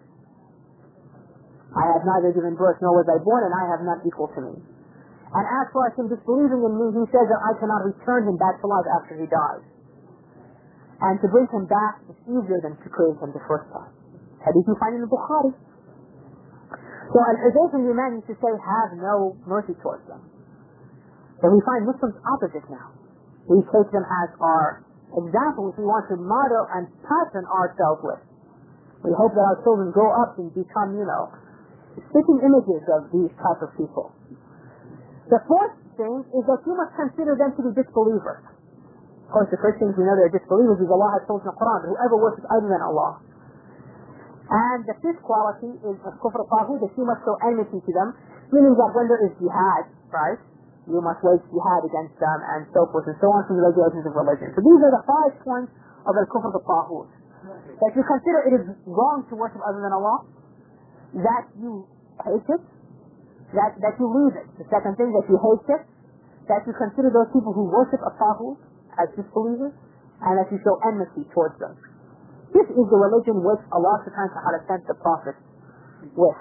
I have neither given birth nor was I born, and I have none equal to me. And as far as him disbelieving in me, he says that I cannot return him back to life after he dies. And to bring him back is easier than to create him the first time. Hadith you find in the Bukhari. So Al-Hudayfa bin Yaman used to say, have no mercy towards them. But we find Muslims opposite now. We take them as our example which we want to model and pattern ourselves with. We hope that our children grow up and become, you know, spitting images of these type of people. The fourth thing is that you must consider them to be disbelievers. Of course, the Christians, we know they're disbelievers because Allah has told in the Quran, whoever worships other than Allah. And the fifth quality is of kufr al-taghut, that you must show enmity to them, meaning that when there is jihad, right, you must wage jihad against them and so forth and so on from the regulations of religion. So these are the five points of al-kufr al-taghut. That you consider it is wrong to worship other than Allah, that you hate it, that, that you leave it. The second thing, that you hate it, that you consider those people who worship a taghut as disbelievers, and that you show enmity towards them. This is the religion which Allah subhanahu wa ta'ala sent the Prophet with.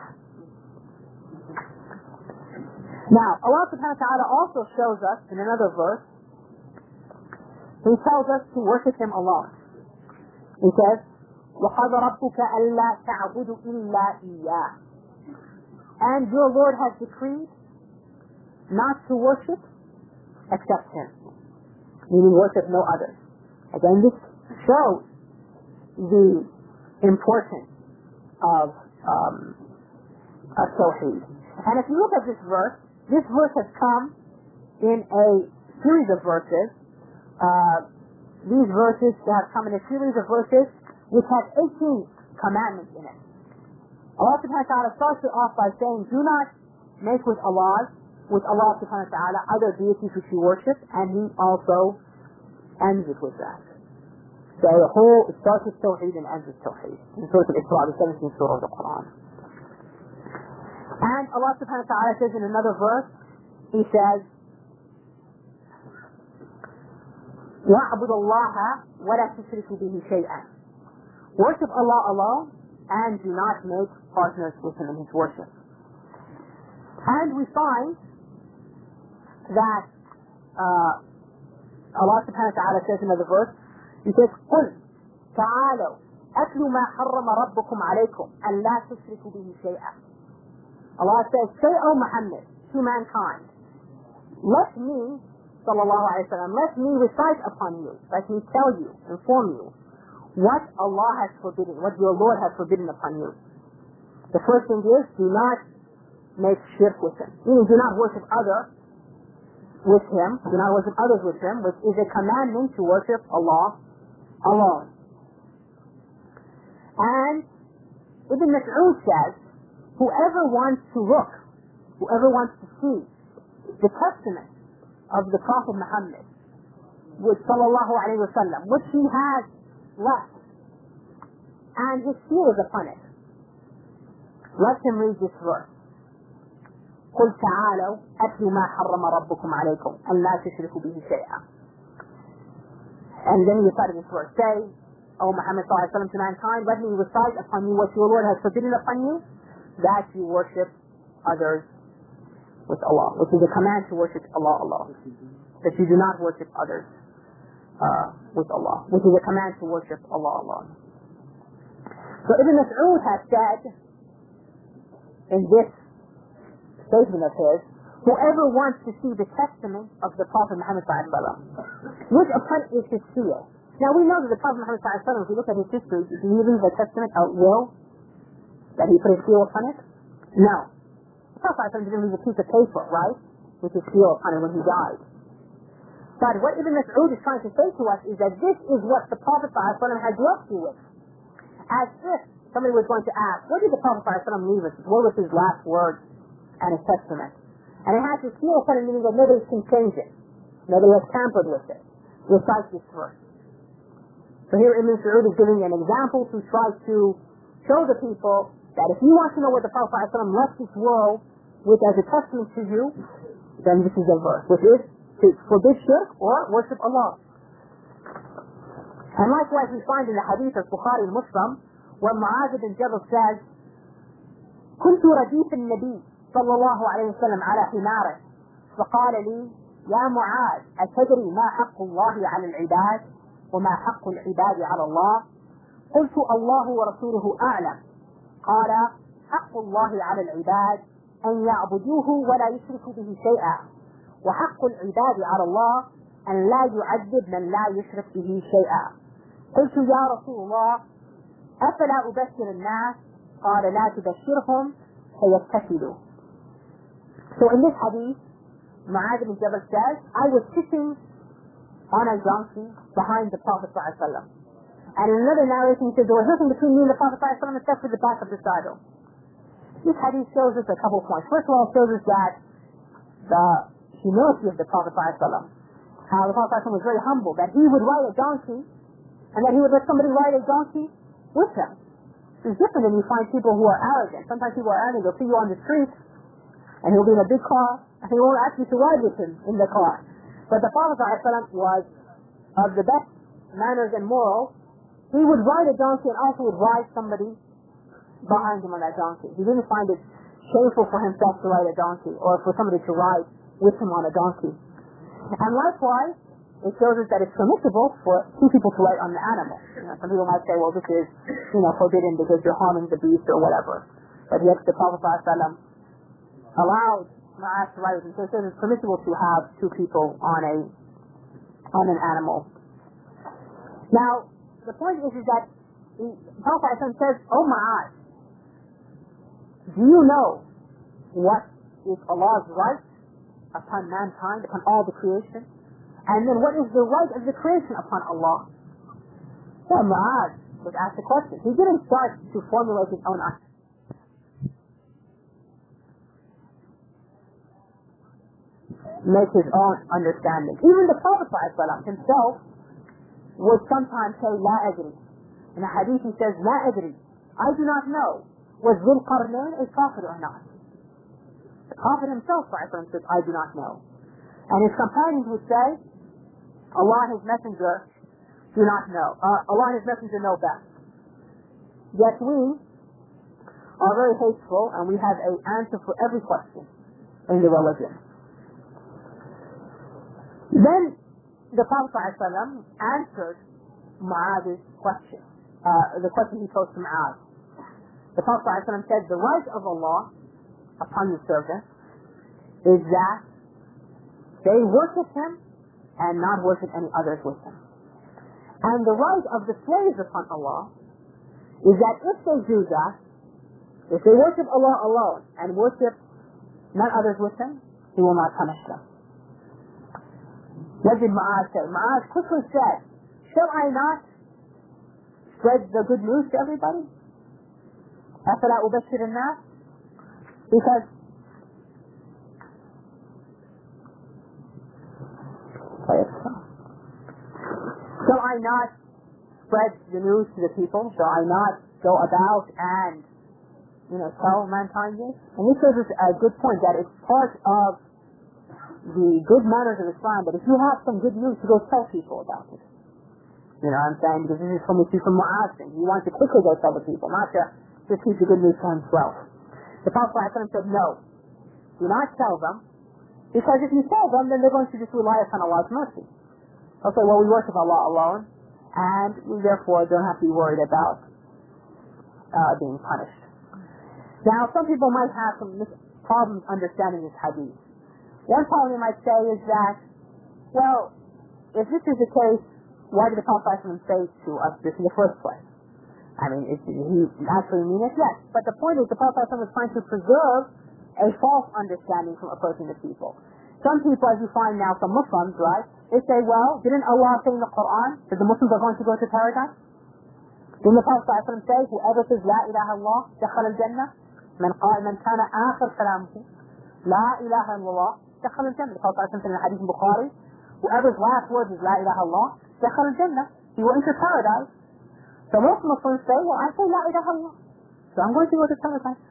Now, Allah subhanahu wa ta'ala also shows us in another verse, He tells us to worship Him alone. He says, وَقَضَ رَبُّكَ أَلَّا تَعْبُدُ إِلَّا إِيَّاهُ. And your Lord has decreed not to worship except Him. Meaning worship no others. Again, this shows the importance of um, of Tawheed. And if you look at this verse, this verse has come in a series of verses. Uh, these verses have come in a series of verses which have eighteen commandments in it. Allah subhanahu wa ta'ala starts it off by saying, do not make with Allah with Allah subhanahu wa ta'ala other deities which you worship, and he also ends it with that. So the whole, it starts with Tawheed and ends with Tawheed. In Surah Al-Isra, the seventeenth surah of the Quran. And Allah subhanahu wa ta'ala says in another verse, he says, وَاعْبُدُ اللَّهَ وَلَا تُشْرِكُوا بِهِ شَيْئًا. Worship Allah alone and do not make partners with him in his worship. And we find that uh, Allah subhanahu wa ta'ala says in another verse, he says, قُلْ تَعَالَوْا أَتْلُوا مَا حَرَّمَ رَبُّكُمْ عَلَيْكُمْ أَنْ لَا تُشْرِكُوا بِهِ شَيْئًا. Allah says, say, O Muhammad, to mankind, let me, sallallahu alayhi wa sallam, let me recite upon you, let me tell you, inform you, what Allah has forbidden, what your Lord has forbidden upon you. The first thing is, do not make shirk with him. Meaning, do not worship others with him, do not worship others with him, which is a commandment to worship Allah alone. And Ibn Mas'ud says, whoever wants to look, whoever wants to see the testament of the Prophet Muhammad, which sallallahu alayhi wa sallam, which he has left, and his seal is upon it, let him read this verse. قُلْ تَعَالَوْا أَتْلُوا مَا حَرَّمَ رَبُّكُمْ عَلَيْكُمْ أَنْ لَا تُشْرِكُوا بِهِ شَيْئًا. And then he recited this verse. Say, O Muhammad sallallahu alayhi wa sallam, to mankind, let me recite upon you what your Lord has forbidden upon you, that you worship others with Allah, which is a command to worship Allah alone. That you do not worship others uh, with Allah, which is a command to worship Allah alone. So Ibn Mas'ud has said in this statement of his, whoever wants to see the testament of the Prophet Muhammad sallallahu alaihi wasallam, which upon is his seal. Now we know that the Prophet Muhammad sallallahu alaihi wasallam, if we look at his history, did he leave the testament out will? That he put his seal upon it? No. The Prophet sallallahu alaihi wasallam didn't leave a piece of paper, right? With his seal upon it when he died. But what Ibn Mas'ud is trying to say to us is that this is what the Prophet sallallahu alaihi wasallam has left you with. As if somebody was going to ask, what did the Prophet sallallahu alaihi wasallam leave us? What was his last words and his testament? And it has his seal upon it, meaning that nobody can change it. Nobody has tampered with it. Recite this verse. So here Ibn Mas'ud is giving an example to try to show the people that if you want to know what the Prophet sallallahu alaihi wasallam left this world with as a testament to you, then this is the verse, which is to forbid shirk or worship Allah. And likewise we find in the hadith of Bukhari and Muslim, when Mu'adh bin Jabal says, كنت رديف النبي صلى الله عليه وسلم على حماره فقال لي يا معاذ أتدري ما حق الله على العباد وما حق العباد على الله؟ قلت الله ورسوله أعلم. قال حق الله على العباد أن يعبدوه ولا يشركوا به شيئا، وحق العباد على الله أن لا يعذب من لا يشرك به شيئا. قلت يا رسول الله أفلا أبشر الناس؟ قال لا تبشرهم فيتكلوا. So in this hadith, Mu'adh bin Jabal says, I was sitting on a donkey behind the Prophet sallallahu alaihi wasallam. And in another narration he says, there was nothing between me and the Prophet sallallahu alaihi wasallam except for the back of the saddle. This hadith shows us a couple of points. First of all, it shows us that the humility of the Prophet sallallahu alaihi wasallam, how the Prophet sallallahu alaihi wasallam was very humble, that he would ride a donkey and that he would let somebody ride a donkey with him. It's different than you find people who are arrogant. Sometimes people are arrogant. They'll see you on the street and he'll be in a big car and he won't ask you to ride with him in the car. But the Prophet sallallahu alaihi wasallam was of the best manners and morals. He would ride a donkey and also would ride somebody behind him on that donkey. He didn't find it shameful for himself to ride a donkey or for somebody to ride with him on a donkey. And likewise, it shows us that it's permissible for two people to ride on the animal. You know, some people might say, well, this is, you know, forbidden because you're harming the beast or whatever. But yet the Prophet sallallahu alaihi wasallam allowed Mu'adh to ride with him. So it says it's permissible to have two people on a on an animal. Now, the point is, is that the Prophet sallallahu alaihi wasallam says, oh Mu'adh, do you know what is Allah's right upon mankind, upon all the creation? And then what is the right of the creation upon Allah? So Mu'adh was asked the question. He didn't start to formulate his own answer. make his own understanding. Even the Prophet ﷺ himself would sometimes say, La adri. In a hadith he says, La adri. I do not know. Was Dhul Qarnayn a prophet or not? The Prophet himself ﷺ says, I do not know. And his companions would say, Allah and His Messenger do not know. Uh, Allah and His Messenger know best. Yet we are very hateful and we have an answer for every question in the religion. Then the Prophet ﷺ answered Mu'adh's question, uh, the question he posed to Mu'adh. The Prophet ﷺ said, the right of Allah upon the servant is that they worship Him and not worship any others with Him. And the right of the slaves upon Allah is that if they do that, if they worship Allah alone and worship none others with Him, He will not punish them. What did Mu'adh say? Mu'adh quickly said, shall I not spread the good news to everybody? أَفَلَا أُبَشِّرُ النَّاسِ? Because shall I not spread the news to the people? Shall I not go about and, you know, tell mankind this? And this is a good point, that it's part of the good manners of Islam, but if you have some good news, to go tell people about it. You know what I'm saying? Because this is from, from Mu'adh. He wants to quickly go tell the people, not to just keep the good news for himself. The Prophet ﷺ said, no, do not tell them, because if you tell them, then they're going to just rely upon Allah's mercy. They'll say, well, we worship Allah alone, and we therefore don't have to be worried about uh, being punished. Now, some people might have some problems understanding this hadith. One problem you might say is that, well, if this is the case, why did the Prophet ﷺ say to us this in the first place? I mean, is, did he actually mean it? Yes. But the point is, the Prophet ﷺ was trying to preserve a false understanding from approaching the people. Some people, as you find now, some Muslims, right, they say, well, didn't Allah say in the Quran that the Muslims are going to go to paradise? Didn't the Prophet ﷺ say, whoever says, La ilaha illallah, dakhal al-jannah, man kana akhir kalamuhu, La ilaha illallah, dakhal al-jannah. The Prophet ﷺ said in the hadith in Bukhari, whoever's last word is La ilaha illallah, dakhal al-jannah, he will enter paradise. So most Muslims say, well, I say La ilaha illallah, so I'm going to go to paradise.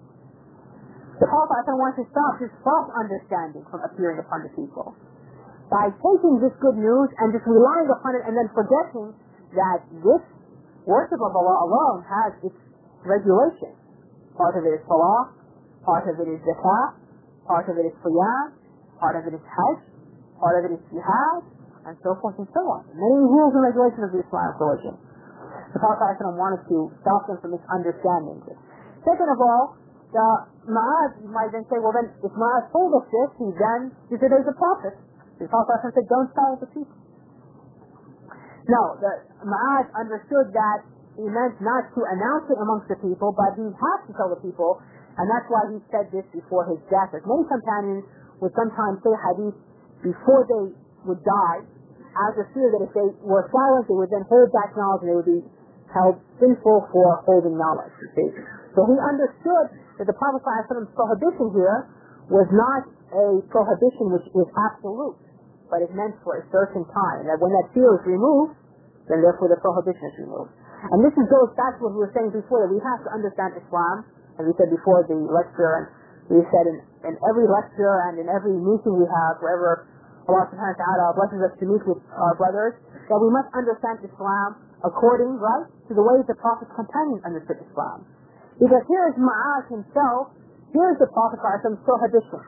The Prophet ﷺ wants to stop this false understanding from appearing upon the people by taking this good news and just relying upon it and then forgetting that this worship of Allah alone has its regulation. Part of it is salah, part of it is zakah, part of it is qiyam, part of it is hajj, part of it is jihad, and so forth and so on. Many rules and regulations of the Islamic religion. The Prophet ﷺ wanted to stop them from misunderstanding this. Second of all, the Mu'adh might then say, well then, if Mu'adh told us this, he then, he said there's a prophet. The Prophet ﷺ said, don't tell the people. No, the Mu'adh understood that he meant not to announce it amongst the people, but he had to tell the people, and that's why he said this before his death. As many companions would sometimes say hadith before they would die, out of fear that if they were silent, they would then hold back knowledge and they would be held sinful for holding knowledge. You see. So he understood that the Prophet ﷺ's prohibition here was not a prohibition which was absolute, but it meant for a certain time. That when that fear is removed, then therefore the prohibition is removed. And this is goes back to what we were saying before, that we have to understand Islam, as we said before the lecture, and we said in, in every lecture and in every meeting we have, wherever Allah subhanahu wa ta'ala blesses us to meet with our brothers, that we must understand Islam according, right, to the way the Prophet's companions understood Islam. Because here is Mu'adh himself, here is the Prophet ﷺ's prohibition,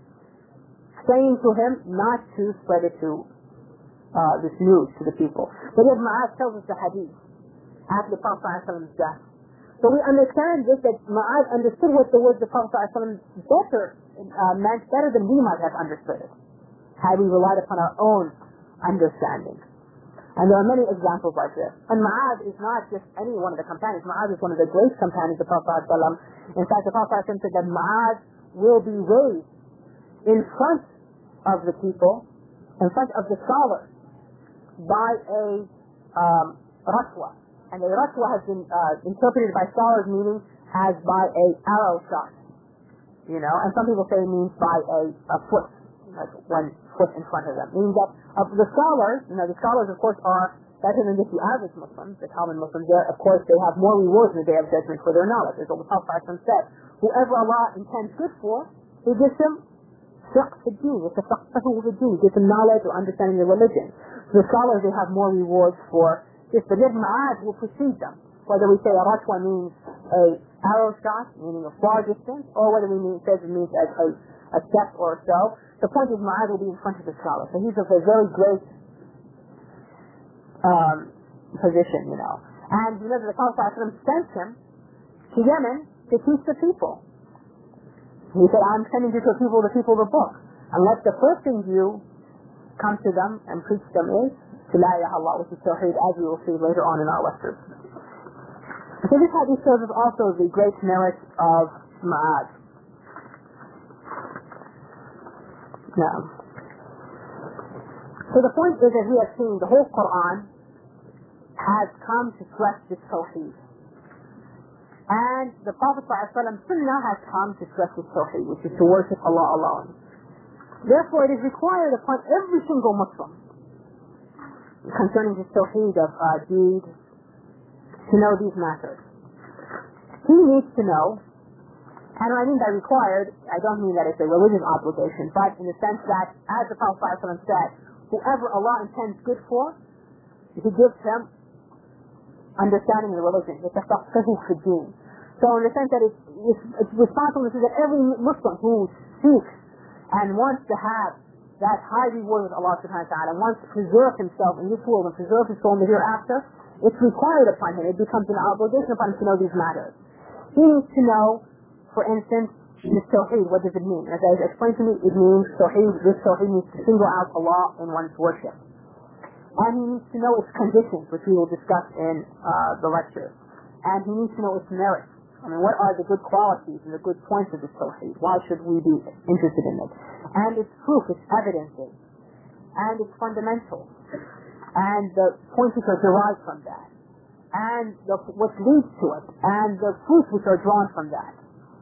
saying to him not to spread it to uh, this news to the people. But yet Mu'adh tells us the hadith after the Prophet ﷺ's death. So we understand this, that Mu'adh understood what the words of the Prophet ﷺ better, uh, meant better than we might have understood it, had we relied upon our own understanding. And there are many examples like this. And Mu'adh is not just any one of the companions. Mu'adh is one of the great companions of the Prophet ﷺ. In fact, the Prophet ﷺ said that Mu'adh will be raised in front of the people, in front of the scholars, by a um, ratwa. And the ratwa has been uh, interpreted by scholars meaning as by a arrow shot. You know, and some people say it means by a, a foot, like one foot in front of them. Meaning that of the scholars, you know, the scholars of course are better than just the average Muslims, the common Muslims. There, of course, they have more rewards in the Day of Judgment for their knowledge. As the Prophet said, whoever Allah intends good for, He gives him fiqh fi deen, it's a fiqh fi deen, gives him knowledge or understanding of religion. The scholars, they have more rewards for this, but then ma'ad will precede them. Whether we say a rashwa means a arrow shot, meaning a far distance, or whether we mean, says it means a, a, a step or so, the point is ma'ad will be in front of the scholar. So he's of a very great um, position, you know. And you know, the Prophet sent him to Yemen to teach the people. He said, I'm sending you to people, the people of the book. Unless the first thing you come to them and preach them is to La ilaha illallah, which is Tawheed, as we will see later on in our lectures. So this hadith shows us also the great merit of Ma'ad. Now, so the point is that we have seen the whole Quran has come to stress this Tawheed. And the Prophet ﷺ Sunnah has come to stress this Tawheed, which is to worship Allah alone. Therefore, it is required upon every single Muslim concerning this Tawheed of uh, deed to know these matters. He needs to know, and when I mean by required, I don't mean that it's a religious obligation, but in the sense that, as the Prophet ﷺ said, whoever Allah intends good for, He gives him understanding the religion. It's a tafaqquhu fi din. So in the sense that it's, it's, it's responsible to that every Muslim who seeks and wants to have that high reward with Allah subhanahu wa ta'ala, wants to preserve himself in this world and preserve his soul in the hereafter, it's required upon him. It becomes an obligation upon him to know these matters. He needs to know, for instance, this Tawheed, what does it mean? As I explained to me, it means Tawheed, this Tawheed means to single out Allah in one's worship. And he needs to know its conditions, which we will discuss in uh, the lecture. And he needs to know its merits. I mean, what are the good qualities and the good points of this Tawheed? Why should we be interested in it? And its proof, its evidences, and its fundamentals, and the points which are derived from that, and the, what leads to it, and the fruits which are drawn from that,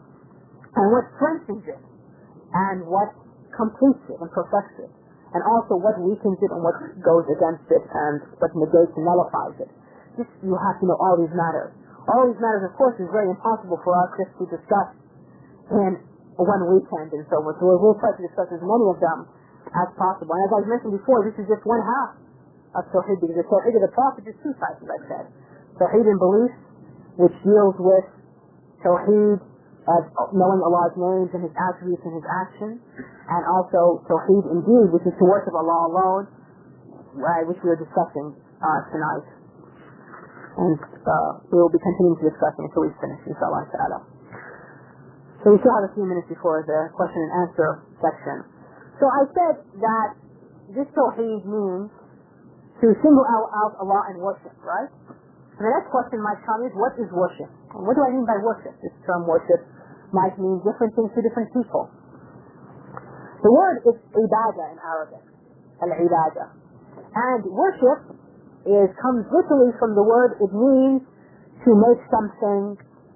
and what strengthens it, and what completes it and perfects it, and also what weakens it and what goes against it, and what negates and nullifies it. This, you have to know all these matters. All these matters, of course, is very impossible for us just to discuss in one weekend and so forth. So we'll try to discuss as many of them as possible. And as I mentioned before, this is just one half of Tawheed, because the Tawheed of the Prophet is two types, as I said. Tawheed in belief, which deals with Tawheed as knowing Allah's names and His attributes and His actions, and also Tawheed in deed, which is to worship Allah alone, right, which we are discussing uh, tonight. And uh, we will be continuing to discuss it until we finish, inshallah ta'ala. So we still have a few minutes before the question and answer section. So I said that this Tawheed means to single out, out Allah and worship, right? And the next question might come is, what is worship? And what do I mean by worship? This term worship might mean different things to different people. The word is ibadah in Arabic, al-ibadah. And worship is comes literally from the word, it means to make something,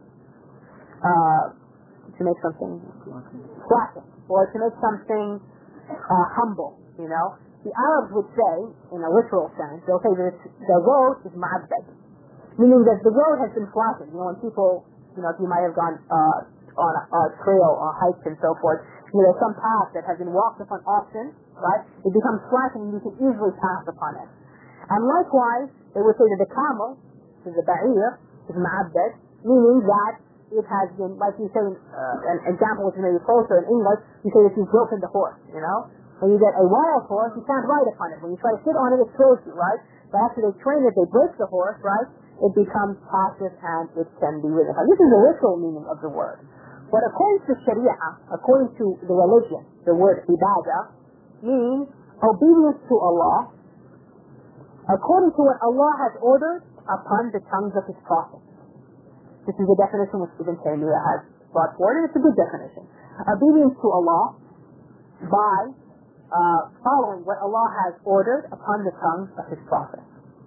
uh, to make something flattering, or to make something uh, humble, you know. The Arabs would say, in a literal sense, they'll say that the road is ma'abbad, meaning that the road has been flattened. You know, when people, you know, if you might have gone uh, on a, a trail or hiked and so forth, you know, there's some path that has been walked upon often, right? It becomes flattened and you can easily pass upon it. And likewise, they would say that the camel, the ba'ir, is ma'abbad, meaning that it has been, like you say, uh, an example which is maybe closer in English, you say that you've broken the horse, you know? When you get a wild horse, you can't ride upon it. When you try to sit on it, it throws you, right? But after they train it, they break the horse, right? It becomes passive and it can be ridden upon. This is the literal meaning of the word. But according to Sharia, according to the religion, the word ibadah means obedience to Allah, according to what Allah has ordered upon the tongues of His prophets. This is the definition which Ibn Taymiyyah has brought forward, and it's a good definition. Obedience to Allah by uh, following what Allah has ordered upon the tongues of His prophets.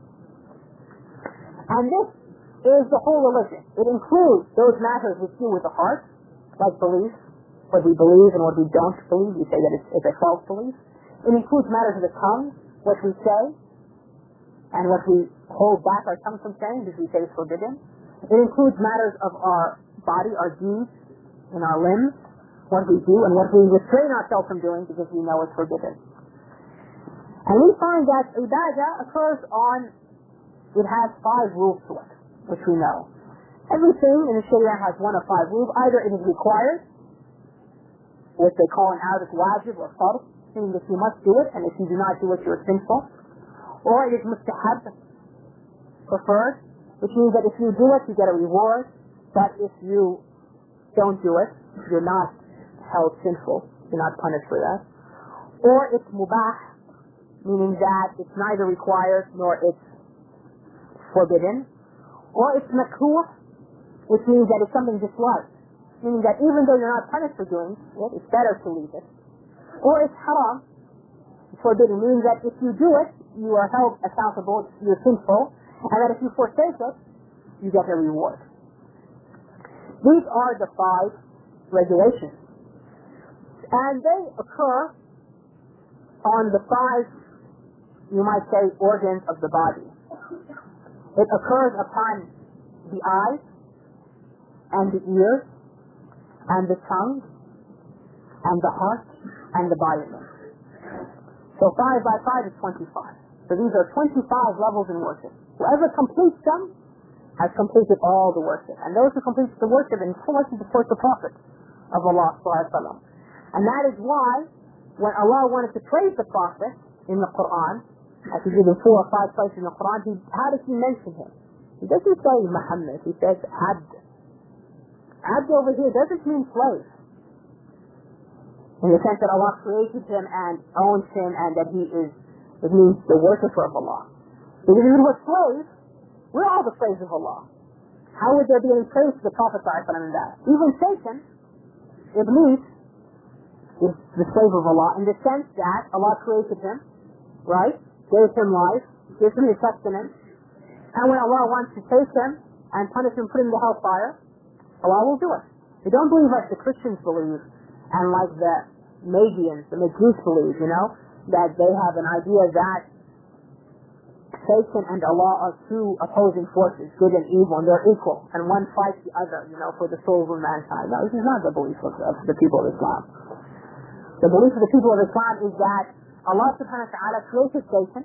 And this is the whole religion. It includes those matters which do with the heart, like belief, what we believe and what we don't believe. We say that it's, it's a false belief. It includes matters of the tongue, what we say, and what we hold back our tongue from saying, because we say is forbidden. It includes matters of our body, our deeds, and our limbs, what we do, and what we restrain ourselves from doing because we know it's forbidden. And we find that ibadah occurs on, it has five rules to it, which we know. Everything in the Sharia has one of five rules. Either it is required, which they call an out of wajib or fard, meaning that you must do it, and if you do not do it, you're sinful. Or it is mustahab, preferred, which means that if you do it, you get a reward, but if you don't do it, you're not held sinful, you're not punished for that. Or it's mubah, meaning that it's neither required nor it's forbidden. Or it's makruh, which means that it's something disliked, meaning that even though you're not punished for doing it, it's better to leave it. Or it's haram, it's forbidden, meaning that if you do it, you are held accountable, you're sinful, and that if you forsake it, you get a reward. These are the five regulations. And they occur on the five, you might say, organs of the body. It occurs upon the eyes, and the ears, and the tongue, and the heart, and the body. So five by five is twenty-five. So these are twenty-five levels in worship. Whoever completes them has completed all the worship. And those who complete the worship in full worship support the Prophet of Allah sallallahu alaihi wasallam. And that is why when Allah wanted to praise the Prophet in the Quran, as he did in four or five places in the Quran, he, how does he mention him? He doesn't say Muhammad, he says Abd. Abd over here doesn't mean slave, in the sense that Allah created him and owns him and that he is, it means the worshipper of Allah. Because if it was slaves, we're all the slaves of Allah. How would there be any praise to the Prophet in that? Even Satan, Iblis, is the slave of Allah in the sense that Allah created him, right? Gave him life, gave him his sustenance, and when Allah wants to take him and punish him, put him in the hellfire, Allah will do it. They don't believe like the Christians believe, and like the Magians, the Majus believe, you know, that they have an idea that Satan and Allah are two opposing forces, good and evil, and they're equal, and one fights the other, you know, for the souls of mankind. No, this is not the belief of, of the people of Islam. The belief of the people of Islam is that Allah subhanahu wa ta'ala created Satan.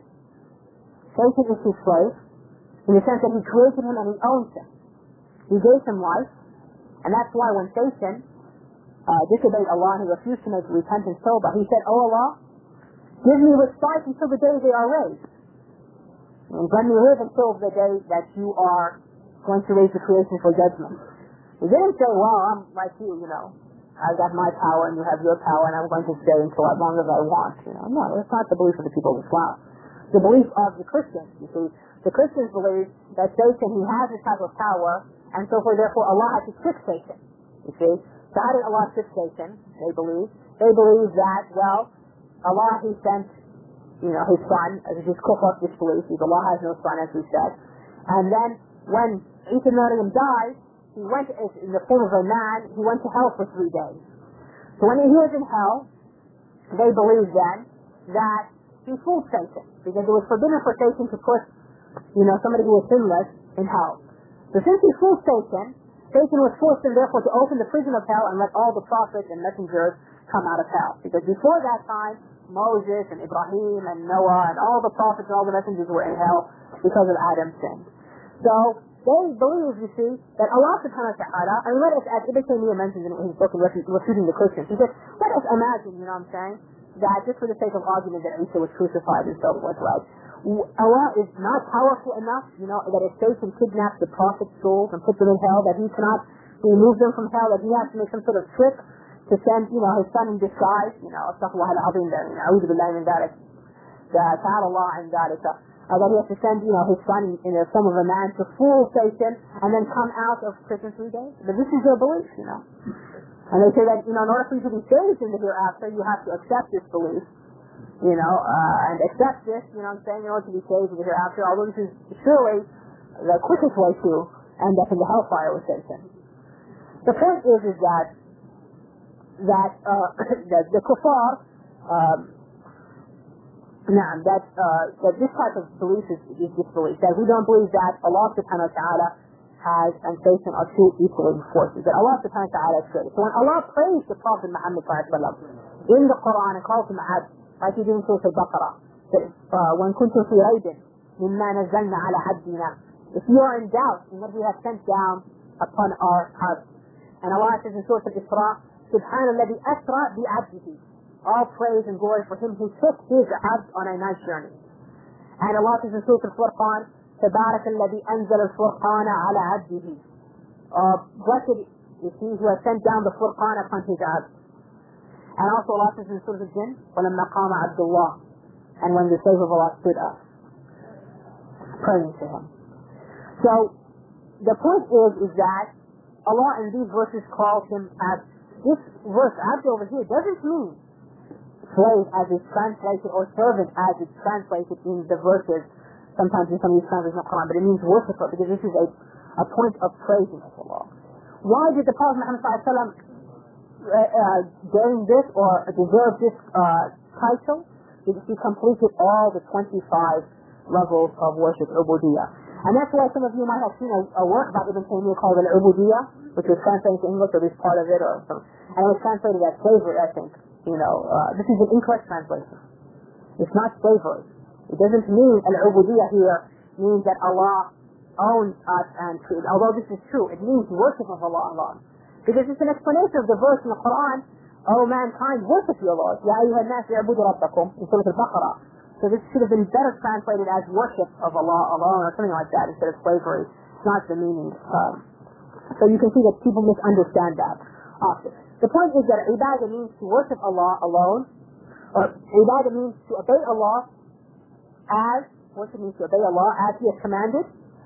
Satan is his slave, in the sense that he created him and he owns him. He gave him life, and that's why when Satan uh, disobeyed Allah and he refused to make repentance tawbah, he said, "Oh Allah, give me respite until the day they are raised. And let me live until the day that you are going to raise the creation for judgment." He didn't say, "Well, I'm like you, you know. I've got my power and you have your power and I'm going to stay until as long as I want." You know, no, that's not the belief of the people of Islam. The belief of the Christians, you see. The Christians believe that Satan, he has this type of power, and so for therefore Allah has to trick Satan. You see? So how did Allah trick Satan? They believe. They believe that, well, Allah, he sent, you know, his son, as his kufr, this belief, because Allah has no son, as we said. And then when Isa Maryam died, he went in the form of a man, he went to hell for three days. So when he was in hell, they believed then that he fooled Satan, because it was forbidden for Satan to put, you know, somebody who was sinless in hell. So since he fooled Satan, Satan was forced and therefore to open the prison of hell and let all the prophets and messengers come out of hell. Because before that time, Moses and Ibrahim and Noah and all the prophets and all the messengers were in hell because of Adam's sin. So they believe, you see, that Allah subhanahu wa ta'ala, and let us, as Ibn Taymiyyah mentions in his book, Refuting the Christians, he says, let us imagine, you know what I'm saying, that just for the sake of argument that Isa was crucified and so forth, right? Allah is not powerful enough, you know, that if Satan kidnaps the prophet's souls and puts them in hell, that he cannot remove them from hell, that he has to make some sort of trick to send, you know, his son in disguise, you know, astaghfirullah al-azim there, you know, a'udhu billahi min dhalik, ta'ala Allah in dhalik, uh, that he has to send, you know, his son in, in the form of a man to fool Satan and then come out of prison three days. But this is their belief, you know. And they say that, you know, in order for you to be saved in the hereafter, you have to accept this belief, you know, uh, and accept this, you know what I'm saying, in order to be saved in the hereafter, although this is surely the quickest way to end up in the hellfire with Satan. The point is, is that that uh, that the kuffar, um, nah, that uh, that this type of belief is, is disbelief. That we don't believe that Allah subhanahu wa ta'ala has and Satan are two equal forces. That Allah subhanahu wa ta'ala is good. So when Allah praised the Prophet Muhammad sallallahu alaihi wasallam in the Quran and calls him abd, like he did in Surah Al-Baqarah, that uh, when kuntum fi raybin mimma nazzalna ala abdina, if you are in doubt in what we have sent down upon our hearts. And Allah says in Surah Al-Isra, Subhanalladhi asra bi'abdihi. All praise and glory for him who took his abd on a nice journey. And Allah says in Surah Al-Furqan, Tabarakalladhi anzala al-Furqana ala abdihi. Uh, blessed is he who has sent down the Furqan upon his abd. And also Allah says in Surah Al-Jinn, وَلَمَّا قَامَ عَبْدُ اللَّهِ. And when the slave of Allah stood up, praying to him. So, the point is, is that Allah in these verses calls him abd. This verse, abd over here, doesn't mean slave as it's translated or servant as it's translated in the verses. Sometimes in some of these translations of the Quran, but it means worshiper, because this is a, a point of praising of Allah. Why did the Prophet Muhammad sallallahu alaihi wasallam uh, uh, gain this or deserve this uh, title? Because he completed all the twenty-five levels of worship, ubudiyah. And that's why some of you might have seen a, a work by Ibn Taymiyyah called Al-Ubudiyah, which was translated to English, or this part of it, or some, and it was translated as slavery, I think. You know, uh, this is an incorrect translation. It's not slavery. It doesn't mean Al-Ubudiyah here means that Allah owns us and created. Although this is true, it means worship of Allah alone. Because it's an explanation of the verse in the Quran, O mankind, worship your Lord. Ya ayyuhan nas i'budu rabbakum, in Surah Al-Baqarah. So this should have been better translated as worship of Allah alone, or something like that, instead of slavery. It's not the meaning. Um, so you can see that people misunderstand that often. The point is that ibadah means to worship Allah alone, or ibadah means to obey Allah as, worship means to obey Allah as He has commanded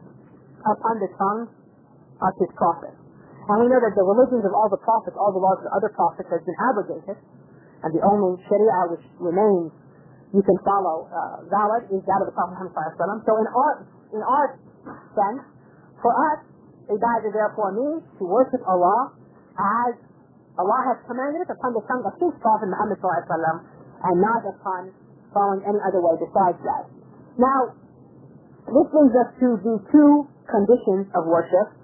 upon the tongue of His Prophet. And we know that the religions of all the prophets, all the laws of the other prophets has been abrogated, and the only sharia which remains you can follow uh, valid is that of the Prophet Muhammad sallallahu alaihi wasallam. So in our in our sense, for us, ibadah therefore means to worship Allah as Allah has commanded it upon the tongue of His Prophet Muhammad sallallahu alaihi wasallam, and not upon following any other way besides that. Now, this brings us to the two conditions of worship.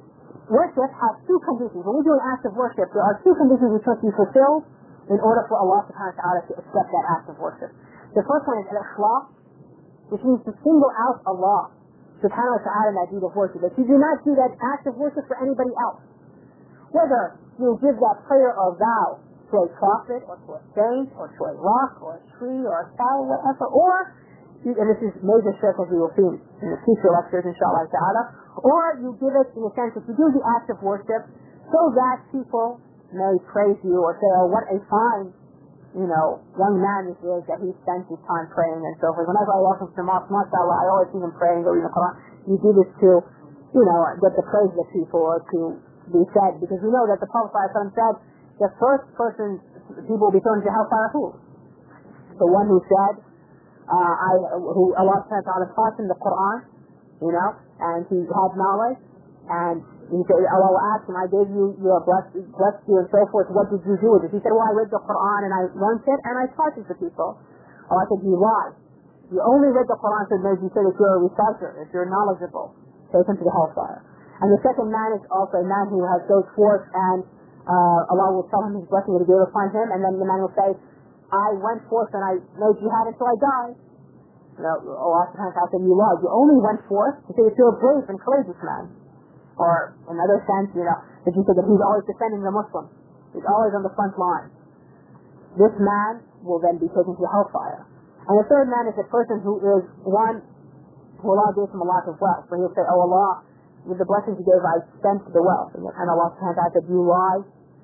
Worship has two conditions. When we do an act of worship, there are two conditions which must be fulfilled in order for Allah subhanahu wa ta'ala to accept that act of worship. The first one is al-ikhlas, which means to single out Allah subhanahu wa ta'ala in that deed of worship. That you do not do that act of worship for anybody else. Whether you give that prayer or vow to a prophet, or to a saint, or to a rock, or a tree, or a cow, or whatever, or, and this is major shirk as we will see in the future lectures, inshallah ta'ala, or you give it in the sense that you do the act of worship so that people may praise you or say, oh, what a fine, you know, young man this is that he spends his time praying and so forth. Whenever I walk into the mosque, mashallah, I always see him praying or reading the Quran. You do this to, you know, get the praise of people or to be said, because we know that the Prophet ﷺ said the first person people will be thrown into hellfire who? The one who said, uh, I, who Allah subhanahu wa ta'ala taught him the Quran, you know, and he had knowledge, and he said, Allah will ask him, I gave you, you are blessed, blessed you and so forth, what did you do with it? He said, well, I read the Quran and I learned it and I taught it to people. Allah said, you lied. You only read the Quran so it made you say that you're a reciter, that you're knowledgeable. Take him to the hellfire. And the second man is also a man who has goes forth and uh, Allah will tell him his blessing that he gave upon him, and then the man will say, I went forth and I made jihad until I died. You know, Allah subhanahu wa ta'ala said, you lied. You only went forth to say that you're a brave and courageous man. Or, in another sense, you know, that you said that he's always defending the Muslims. He's always on the front line. This man will then be taken to hellfire. And the third man is a person who is one who Allah gave him a lot of wealth. So he'll say, oh Allah, with the blessings you gave, I spent the wealth. And Allah subhanahu wa ta'ala said, you lied.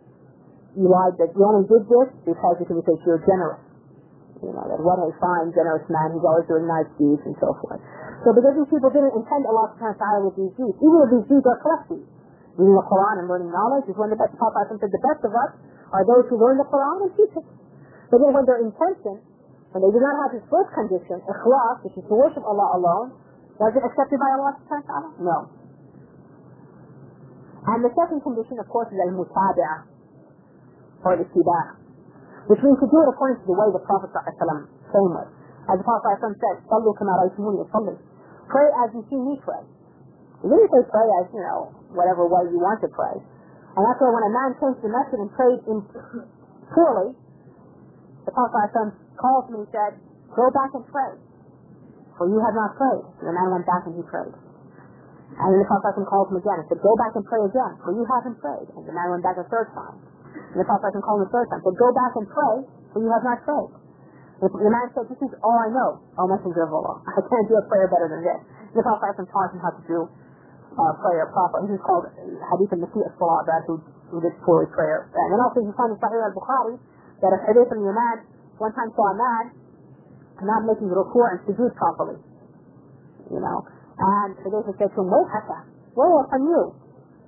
You lied that you only did this because you can say you're generous. You know, that what a fine, generous man, he's always doing nice deeds and so forth. So because these people didn't intend Allah subhanahu wa ta'ala with these deeds, even if these deeds are correct deeds, reading the Quran and learning knowledge is one of the best. Prophet said the best of us are those who learn the Quran and teach it. But then when their intention, when they do not have this first condition, ikhlas, which is to worship Allah alone, was it accepted by Allah subhanahu wa ta'ala? No. And the second condition, of course, is al-mutabi'ah. or the Kibar, which means to do it according to the way the Prophet ﷺ came with. As the Prophet ﷺ said, "Sallu kama ra'aytumuni usalli." Pray as you see me pray. You didn't say pray as, you know, whatever way you want to pray. And that's why when a man came to the masjid and prayed in poorly, the Prophet ﷺ called him and he said, "Go back and pray, for you have not prayed." And the man went back and he prayed. And then the Prophet ﷺ called him again and said, "Go back and pray again, for you haven't prayed." And the man went back a third time. And the Prophet ﷺ called him a third time, said, "Go back and pray, for you have not prayed." And the man said, "This is all I know, O Messenger of Allah. I can't do a prayer better than this." And the Prophet ﷺ taught him how to do uh, prayer properly. This is called Hadith al-Masih al-Salat, that who, who did poorly prayer. And then also you find in Sahih al-Bukhari that a Hadith al-Yaman one time saw a man not making ruku' and sujood properly. You know, and Hadith said to him, "Wait, Haka, woe upon you.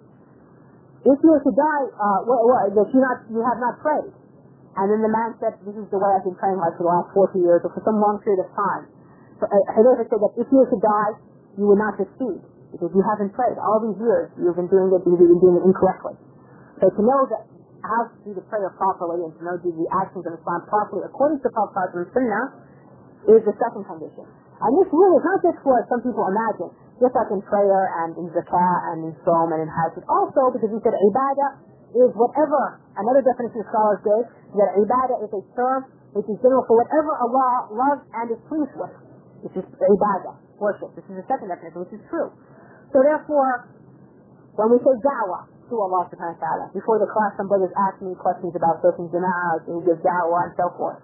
If you were to die, uh, what, what, that you, not, you have not prayed." And then the man said, "This is the way I've been praying like for the last forty years or for some long period of time." So uh, Hadith said that if you were to die, you would not succeed because you haven't prayed. All these years you've been doing it, you've been doing it incorrectly. So to know that how to do the prayer properly and to know do the actions of Islam properly according to the Prophet and Sunnah is the second condition. And this rule is not just for some people imagine, just like in prayer and in zakah and in Sawm and in Hajj. Also, because we said ibadah is whatever, another definition scholars gave, that ibadah is a term which is general for whatever Allah loves and is pleased with. This is ibadah, worship. This is the second definition, which is true. So therefore, when we say da'wah to Allah subhanahu wa ta'ala, before the class some brothers asked me questions about certain jama'ahs and give da'wah and so forth.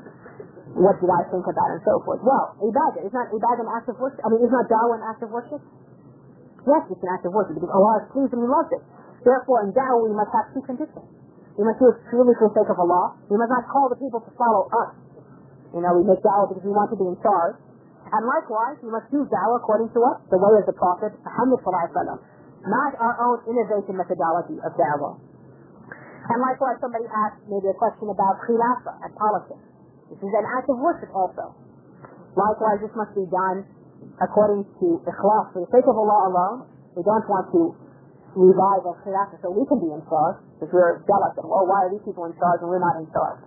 What did I think about and so forth? Well, ibadah, is not ibadah an act of worship? I mean, is not da'wah an act of worship? Yes, it's an act of worship because Allah is pleased and He loves it. Therefore, in da'wah we must have two conditions. We must do it truly for the sake of Allah. We must not call the people to follow us. You know, we make da'wah because we want to be in charge. And likewise, we must do da'wah according to what? The way of the Prophet Muhammad sallallahu alaihi wasallam, not our own innovative methodology of da'wah. And likewise, somebody asked maybe a question about khilafah and politics. This is an act of worship also. Likewise, this must be done according to ikhlas, for the sake of Allah alone. We don't want to revive al khilafah so we can be in charge, because we're jealous of, oh, why are these people in charge and we're not in charge?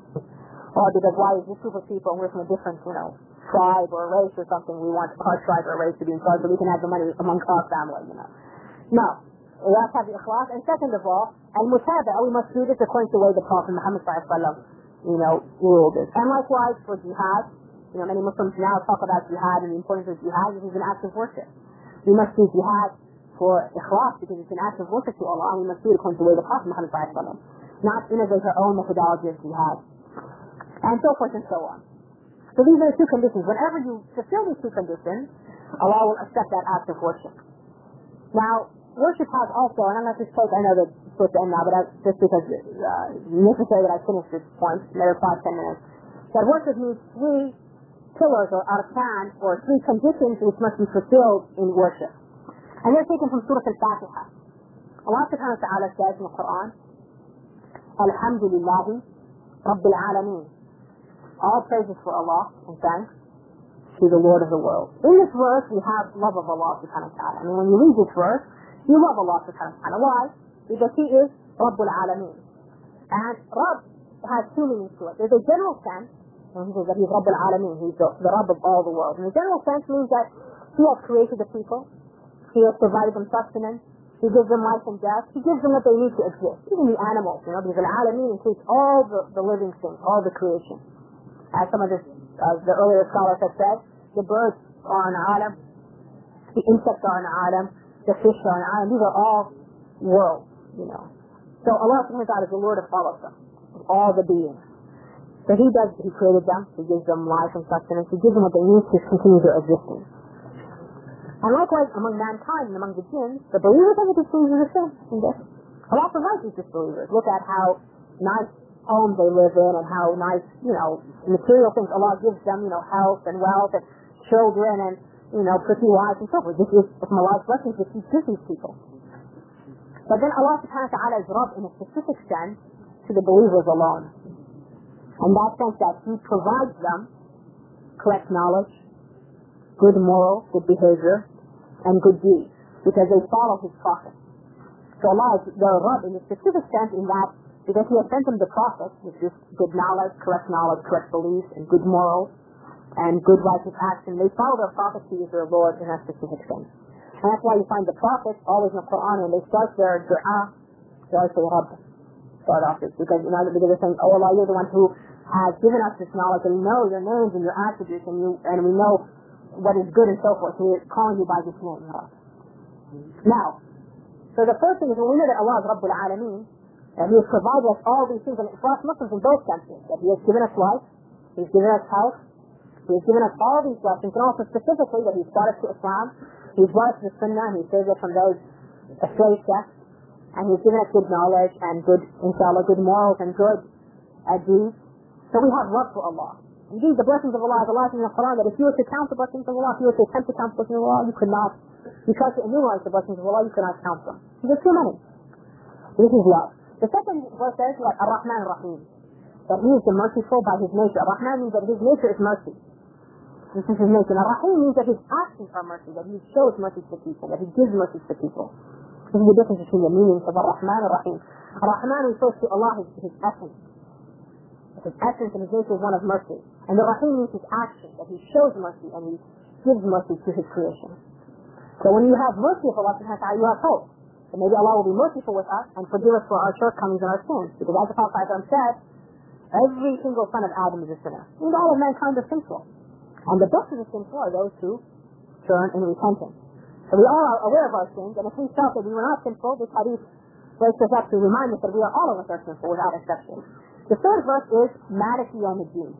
Or because why is this group of people and we're from a different, you know, tribe or race or something, we want our tribe or race to be in charge so we can have the money amongst our family, you know. No. We have to have the ikhlas. And second of all, al-mutaba'a, we must do this according to the way the Prophet Muhammad sallallahu alaihi wasallam, you know, ruled it. And likewise for jihad, you know, many Muslims now talk about jihad and the importance of jihad. This is an act of worship. We must do jihad for ikhlas because it's an act of worship to Allah, and we must do it according to the way the Prophet Muhammad sallallahu alaihi wasallam, not innovate our own methodology of jihad. And so forth and so on. So these are the two conditions. Whenever you fulfill these two conditions, Allah will accept that act of worship. Now, worship has also, and I'm not just talking, I know that it's supposed to end now, but I, just because it's uh, necessary that I finish this point, another five, ten minutes, that worship needs three pillars or arkan, or three conditions which must be fulfilled in worship. And they're taken from Surah Al-Fatiha. Allah subhanahu wa ta'ala says in the Quran, Alhamdulillahi Rabbil Alameen. All praises for Allah and thanks to the Lord of the world. In this verse, we have love of Allah subhanahu wa ta'ala. I mean, when you read this verse, you love Allah subhanahu wa ta'ala. Why? Because He is Rabbul Alameen. And Rabb has two meanings to it. There's a general sense, and He says that He's Rabbul Alameen. He's the, the Rabb of all the world. And the general sense means that He has created the people. He has provided them sustenance. He gives them life and death. He gives them what they need to exist. Even the animals, you know, because Al-Alameen includes all the, the living things, all the creation. As some of this, uh, the earlier scholars have said, the birds are an alam, the insects are an alam, the fish are an alam. These are all worlds, you know. So Allah subhanahu wa ta'ala is the Lord of all of them, of all the beings. So He does, He created them, He gives them life and sustenance, He gives them what they need to continue their existence. And likewise, among mankind and among the jinn, the believers and the disbelievers are the same. Allah provides these disbelievers. Look at how nice homes they live in and how nice, you know, material things Allah gives them, you know, health and wealth and children and, you know, pretty wives and so forth. This is from Allah's blessings that He gives these people. But then Allah subhanahu wa ta'ala is Rabb in a specific sense to the believers alone. In that sense that He provides them correct knowledge, good morals, good behavior, and good deeds, because they follow His Prophet. So Allah is their Rabb in a specific sense in that Because he has sent them the prophets, which is good knowledge, correct knowledge, correct beliefs, and good morals, and good righteous action. They follow their prophecy as their Lord in a specific sense. And that's why you find the prophets always in the Quran, when they start their dua, they always say, Rabb, start off this. Because, you know, because they're saying, oh Allah, you're the one who has given us this knowledge, and we know your names and your attributes, and you, and we know what is good and so forth. So we're calling you by this name, Rabb. Now, so the first thing is, when we know that Allah is Rabbul Alameen, and He has provided us all these things, and for us Muslims in both senses, that He has given us life, He's given us health, He has given us all these blessings, and also specifically that He's brought us to Islam, He's brought us to the Sunnah, and He saved us from those astray sects, and He's given us good knowledge and good, inshallah, good morals and good uh, deeds. So we have love for Allah. Indeed, the blessings of Allah, as Allah says in the Quran, that if you were to count the blessings of Allah, if you were to attempt to count the blessings of Allah, you could not. You try to enumerate the blessings of Allah, you could not count them. There's too many. This is love. The second verse says, like, Ar-Rahman Ar-Rahim, that He is the merciful by His nature. Ar-Rahman means that His nature is mercy. This is His nature. And Ar-Rahim means that His actions are mercy, that He shows mercy to people, that He gives mercy to people. This is the difference between the meanings of Ar-Rahman Ar-Rahim. Ar-Rahman refers to Allah, His, his essence. His essence and His nature is one of mercy. And the Rahim means His action, that He shows mercy and He gives mercy to His creation. So when you have mercy of Allah, you have hope. So maybe Allah will be merciful with us and forgive us for our shortcomings and our sins. Because as the Prophet said, every single son of Adam is a sinner. And all of mankind are sinful. And the best of the sinful are those who turn in repentance. So we all are aware of our sins, and if we felt that we were not sinful, this hadith wakes us up to remind us that we are all of us are sinful without exception. The third verse is Malik Yawmiddin,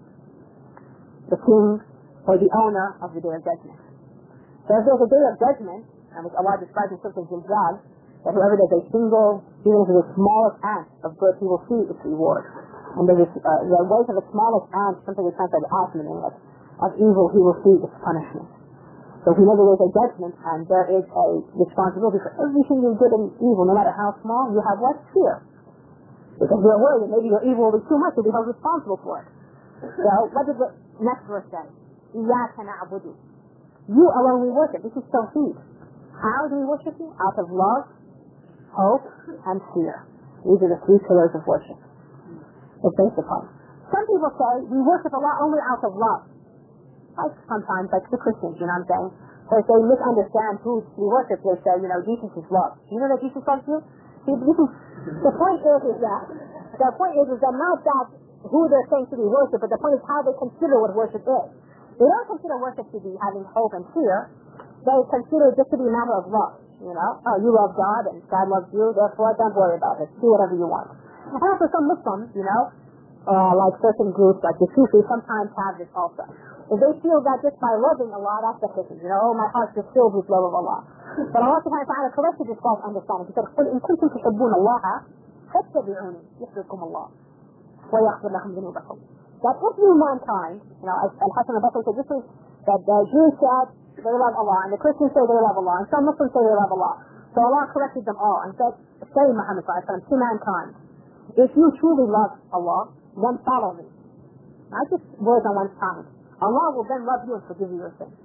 the king or the owner of the day of judgment. So if there's a day of judgment, and which Allah describes in Surah Al-Zilzal, that whoever does a single, even if it's the smallest ant of good, he will see its reward. And there's uh, the weight of the smallest ant, something we translate as asmin, of, of evil, he will see its punishment. So we know there is a judgment, and there is a responsibility for every single good and evil, no matter how small. You have what? Fear. Because you're worried that maybe your evil will be too much, you'll be held responsible for it. So what does the next verse say? Iyaka na'budu. You alone we worship. This is tawheed. How do we worship you? Out of love, hope, and fear. These are the three pillars of worship. It's based upon. Some people say we worship Allah only out of love. Like sometimes, like the Christians, you know what I'm saying? So if they misunderstand who we worship, they say, you know, Jesus is love. Do you know that Jesus loves you? See, this is, the point is, is that, the point is, is that not that who they're saying to be worship, but the point is how they consider what worship is. They don't consider worship to be having hope and fear. They consider it just to be a matter of love, you know. Oh, you love God and God loves you, therefore don't worry about it. Do whatever you want. And also some Muslims, you know, uh, like certain groups, like the Sufis, sometimes have this also. If they feel that just by loving Allah, that's sufficient. You know, oh, my heart is filled with love of Allah. But Allah subhanahu wa ta'ala corrected this false understanding. He said, قُلْ إِن كُنتُمْ تُحِبُّونَ اللَّهَ فَاتَّبِعُونِي يُحْبِبْكُمُ اللَّهُ وَيَغْفِرْ لَكُمْ ذُنُوبَكُمْ. That if you mankind, you know, as Al-Hasan al-Basri said, this is that the Jews said they love Allah, and the Christians say they love Allah, and some Muslims say they love Allah. So Allah corrected them all and said, say Muhammad sallallahu alaihi wasallam to mankind, if you truly love Allah, then follow me. Not just words on one tongue. Allah will then love you and forgive you your sins.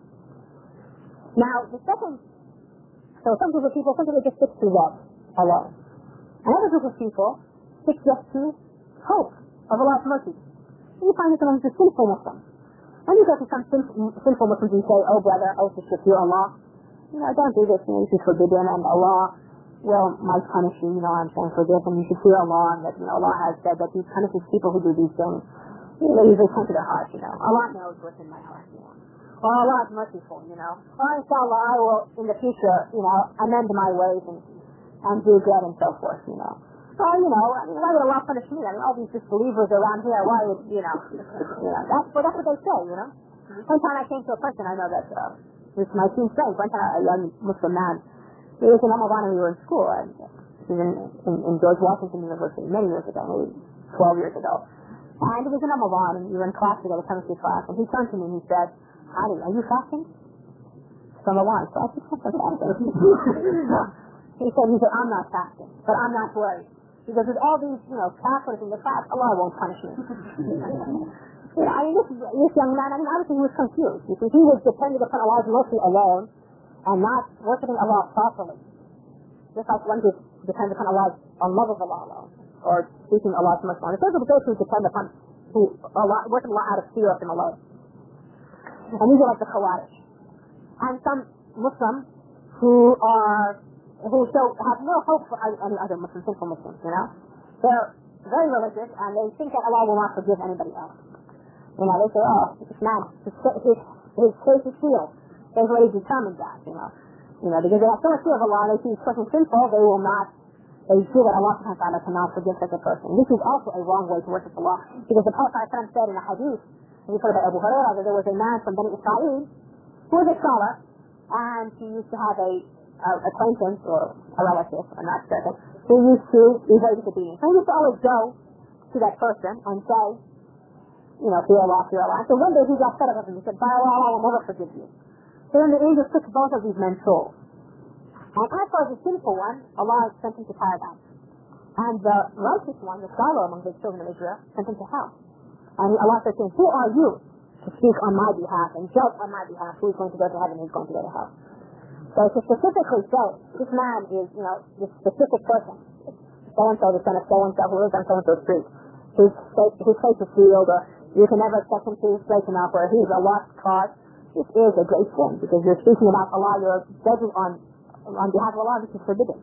Now, the second, so some group of people, some people just stick to love alone. Another group of people stick just to hope of Allah's mercy. You find this among the sinful Muslims. When you go to some sinful, sinful Muslims and say, oh brother, oh sister, fear Allah, you know, don't do this, you know, you should forbid him, and Allah will might punish you, you know, I'm saying forgive him, you should fear Allah, and that, you know, Allah has said that He punishes people who do these things. You know, they usually come to their heart, you know. Allah knows what's in my heart, you know. Or Allah is merciful, you know. Or inshallah, I will, in the future, you know, amend my ways and, and do good and so forth, you know. Or, you know, I mean, why would Allah punish me? I mean, all these disbelievers around here, why would, you know, you know, that's, well, that's what they say, you know. One time I came to a person, I know that, uh, this might seem strange, one time a young Muslim man, he was in Ramadan and we were in school, and he was in, in, in George Washington University many years ago, maybe twelve years ago. And it was in Ramadan, and we were in class together, chemistry class, and he turned to me and he said, Ali, are you fasting? It's Ramadan. So I said, what's fasting? he said, he said, I'm not fasting, but I'm not worried. Because with all these, you know, Catholics in the class, Allah won't punish me. You know, I mean, this, this young man, I mean, obviously he was confused. You see, he was dependent upon Allah's mercy alone, and not worshiping Allah properly. Just like one who depends upon Allah's on love of Allah alone. or speaking Allah too much longer. Those are those who depend upon, who Allah, worship Allah out of fear of Him alone. And these are like the Khawarij. And some Muslims who are, who show, have no hope for any other Muslims, sinful Muslims, you know? They're very religious, and they think that Allah will not forgive anybody else. You know, they say, oh, this man, his, his, his face is sealed. They've already determined that, you know. You know, because they have so much fear of Allah, they see this person sinful, they will not, they feel that Allah subhanahu wa ta'ala cannot forgive such a person. This is also a wrong way to worship Allah. Because the Prophet said in a hadith, we heard about Abu Hurairah, that there was a man from Bani Israel who was a scholar, and he used to have a, a acquaintance or a relative, I'm not certain, who used to be very disobedient. So he used to always go to that person and say, you know, fear Allah, fear Allah. So one day he got fed up with him. He said, by Allah, Allah will never forgive you. So then the angels took both of these men's souls. And as far as the sinful one, Allah sent him to paradise. And the righteous one, the scholar among the children of Israel, sent him to hell. And Allah said to him, who are you to speak on my behalf and judge on my behalf who is going to go to heaven and who is going to go to hell? So to specifically say, this man is, you know, this specific person, so-and-so, the son of so-and-so, who lives on so-and-so street, whose face, his face is sealed, or you can never expect him to straighten up, or he's a lost cause. This is a great sin, because you're speaking about Allah, you're judging on on behalf of Allah, this is forbidden.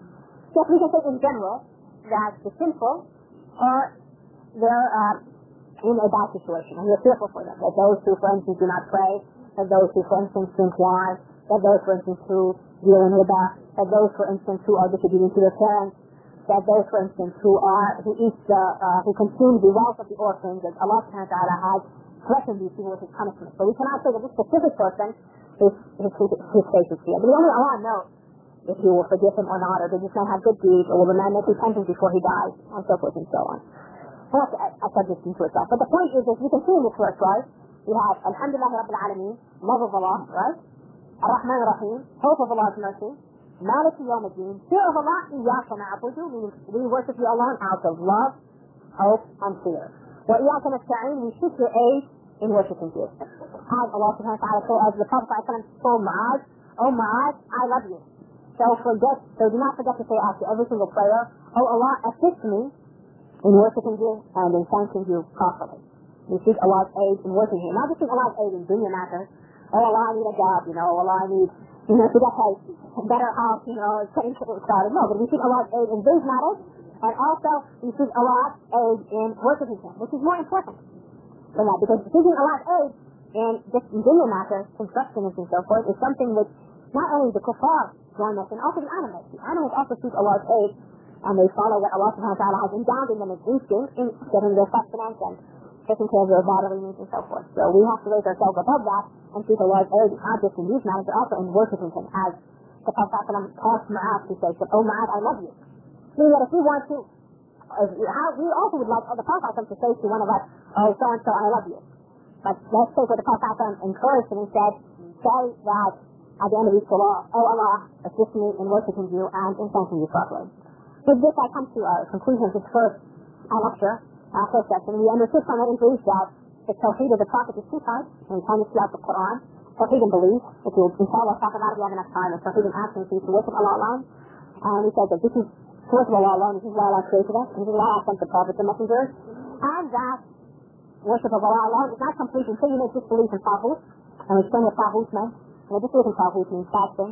So we can say in general that the sinful are, they're uh, in a bad situation, and you're fearful for them. That those who, for instance, do not pray, that those who, for instance, drink wine, that those, for instance, who deal in riba, that those, for instance, who are disobedient to their parents, that those, for instance, who are, who eat the, uh, who consume the wealth of the orphans, that Allah subhanahu wa ta'ala has threatened these people with his punishment. So we cannot say that this specific person, his, his, his, his face is sealed. But only Allah knows if he will forgive him or not, or does this man have good deeds, or will the man make repentance before he dies, and so forth and so on. So that's a, a subject into itself. But the point is, as you can see in this verse, right, we have Alhamdulillah Rabbil Alameen, love of Allah, right? Ar-Rahman Ar-Rahim, hope of Allah's mercy, Maliki Yawm Ad-Din, fear of Allah, Iyaka na'budu, meaning we worship you alone out of love, hope, and fear. Wa Iyaka nasta'in, we seek your aid in worshiping you. As Allah subhanahu wa ta'ala told, as the Prophet told Mu'adh, oh Mu'adh, I love you. So forget, so do not forget to say after every single prayer, oh Allah, assist me in worshiping you and in thanking you properly. We seek Allah's aid in worshiping you. Not just seek Allah's aid in dunya matters. Oh Allah, I need a job, you know, Allah, I need, you know, to get a better house, you know, change it started. No, but we seek Allah's aid in these matters, and also we seek Allah's aid in worshiping Him, which is more important than that, because seeking Allah's aid in just dunya matters, construction and so forth, is something which not only the kuffar join us, and also the animals. The animals also seek Allah's aid, and they follow what Allah subhanahu wa ta'ala has endowed in them as instinct in getting their sustenance and taking care of their bodily needs and so forth. So we have to raise ourselves above that and seek Allah's aid, not just in these matters, but also in worshiping Him, as the Prophet asked Mu'adh to say, oh Mu'adh, I love you. Meaning that if we want to, if we, how, we also would like the Prophet to say to one of us, oh so-and-so, I love you. But let's take what the Prophet encouraged him and said, say that at the end of each salah, oh Allah, assist me in worshiping you and in thanking you properly. With this, I come to a conclusion of this first uh, lecture, uh, first section. We understood from it in brief that the Tawheed of the Prophet is two types, and we find this throughout the Quran. Tawheed and belief, which we'll inshallah talk about if we have enough time, and Tawheed and action to worship Allah alone. And we said that this is to worship Allah alone, this is why Allah created us, this is why Allah sent the prophets and messengers, and that worship of Allah alone is not complete until you make disbelief in Taghut, and we explain what Taghut meant. And disbelief in Taghut means fasting,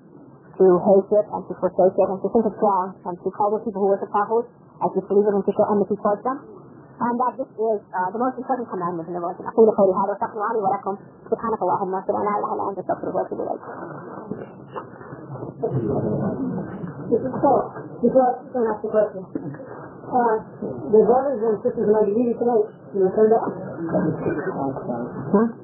to hate it and to forsake it and to think it's wrong and to call those people who worship Taghut as disbelievers and to show enmity towards them. And that this is uh, the most important commandment in the religion. أقول قولي هذا وأستغفر الله لي ولكم سبحانك اللهم وبحمدك لا إله إلا أنت أستغفرك وأتوب إليك. So, before I ask the question, uh, the brothers and sisters in my community tonight, you know, turned up. Huh?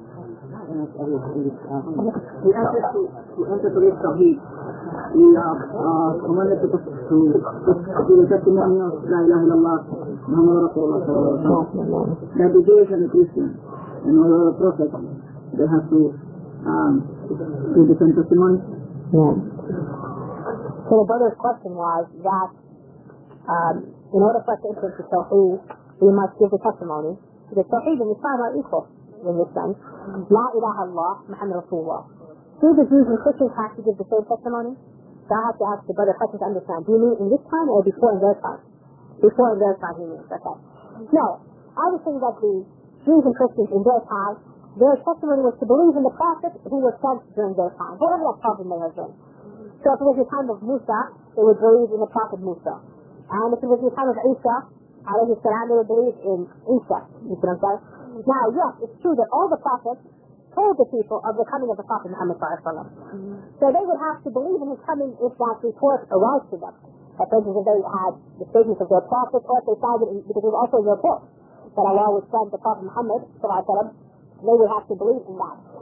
We enter to, to enter to this Tawheed. We are uh, commanded to, to, to, to the testimony of La ilaha illallah, Muhammad Rasulullah sallallahu alaihi wasallam. That the Jews and the Christians and all other prophets, they have to um, give the same testimony. Yeah. So the brother's question was that um, in order for us to enter into Tawheed, we must give the testimony. The Tawheed and Islam are equal in this sense. La ilaha illallah, Muhammad Rasulullah. Do the Jews and Christians have to give the same testimony? So I have to ask the brother questions to understand. Do you mean in this time or before in their time? before their time he means, okay. No, I was saying that the Jews and Christians in their time, their testimony was to believe in the prophet who was sent during their time, whatever that prophet may have been. So if it was the time of Musa, they would believe in the prophet Musa. And if it was the time of Isa, alayhi salam, they would believe in Isa. You see what I'm saying? Now, yes, it's true that all the prophets told the people of the coming of the Prophet Muhammad sallallahu alaihi wasallam. So they would have to believe in his coming if that report arrived to them. That for instance, if they had the statements of their prophets, or if they found it, because it was also their book, that Allah would send the Prophet Muhammad sallallahu alaihi wasallam, they would have to believe in that.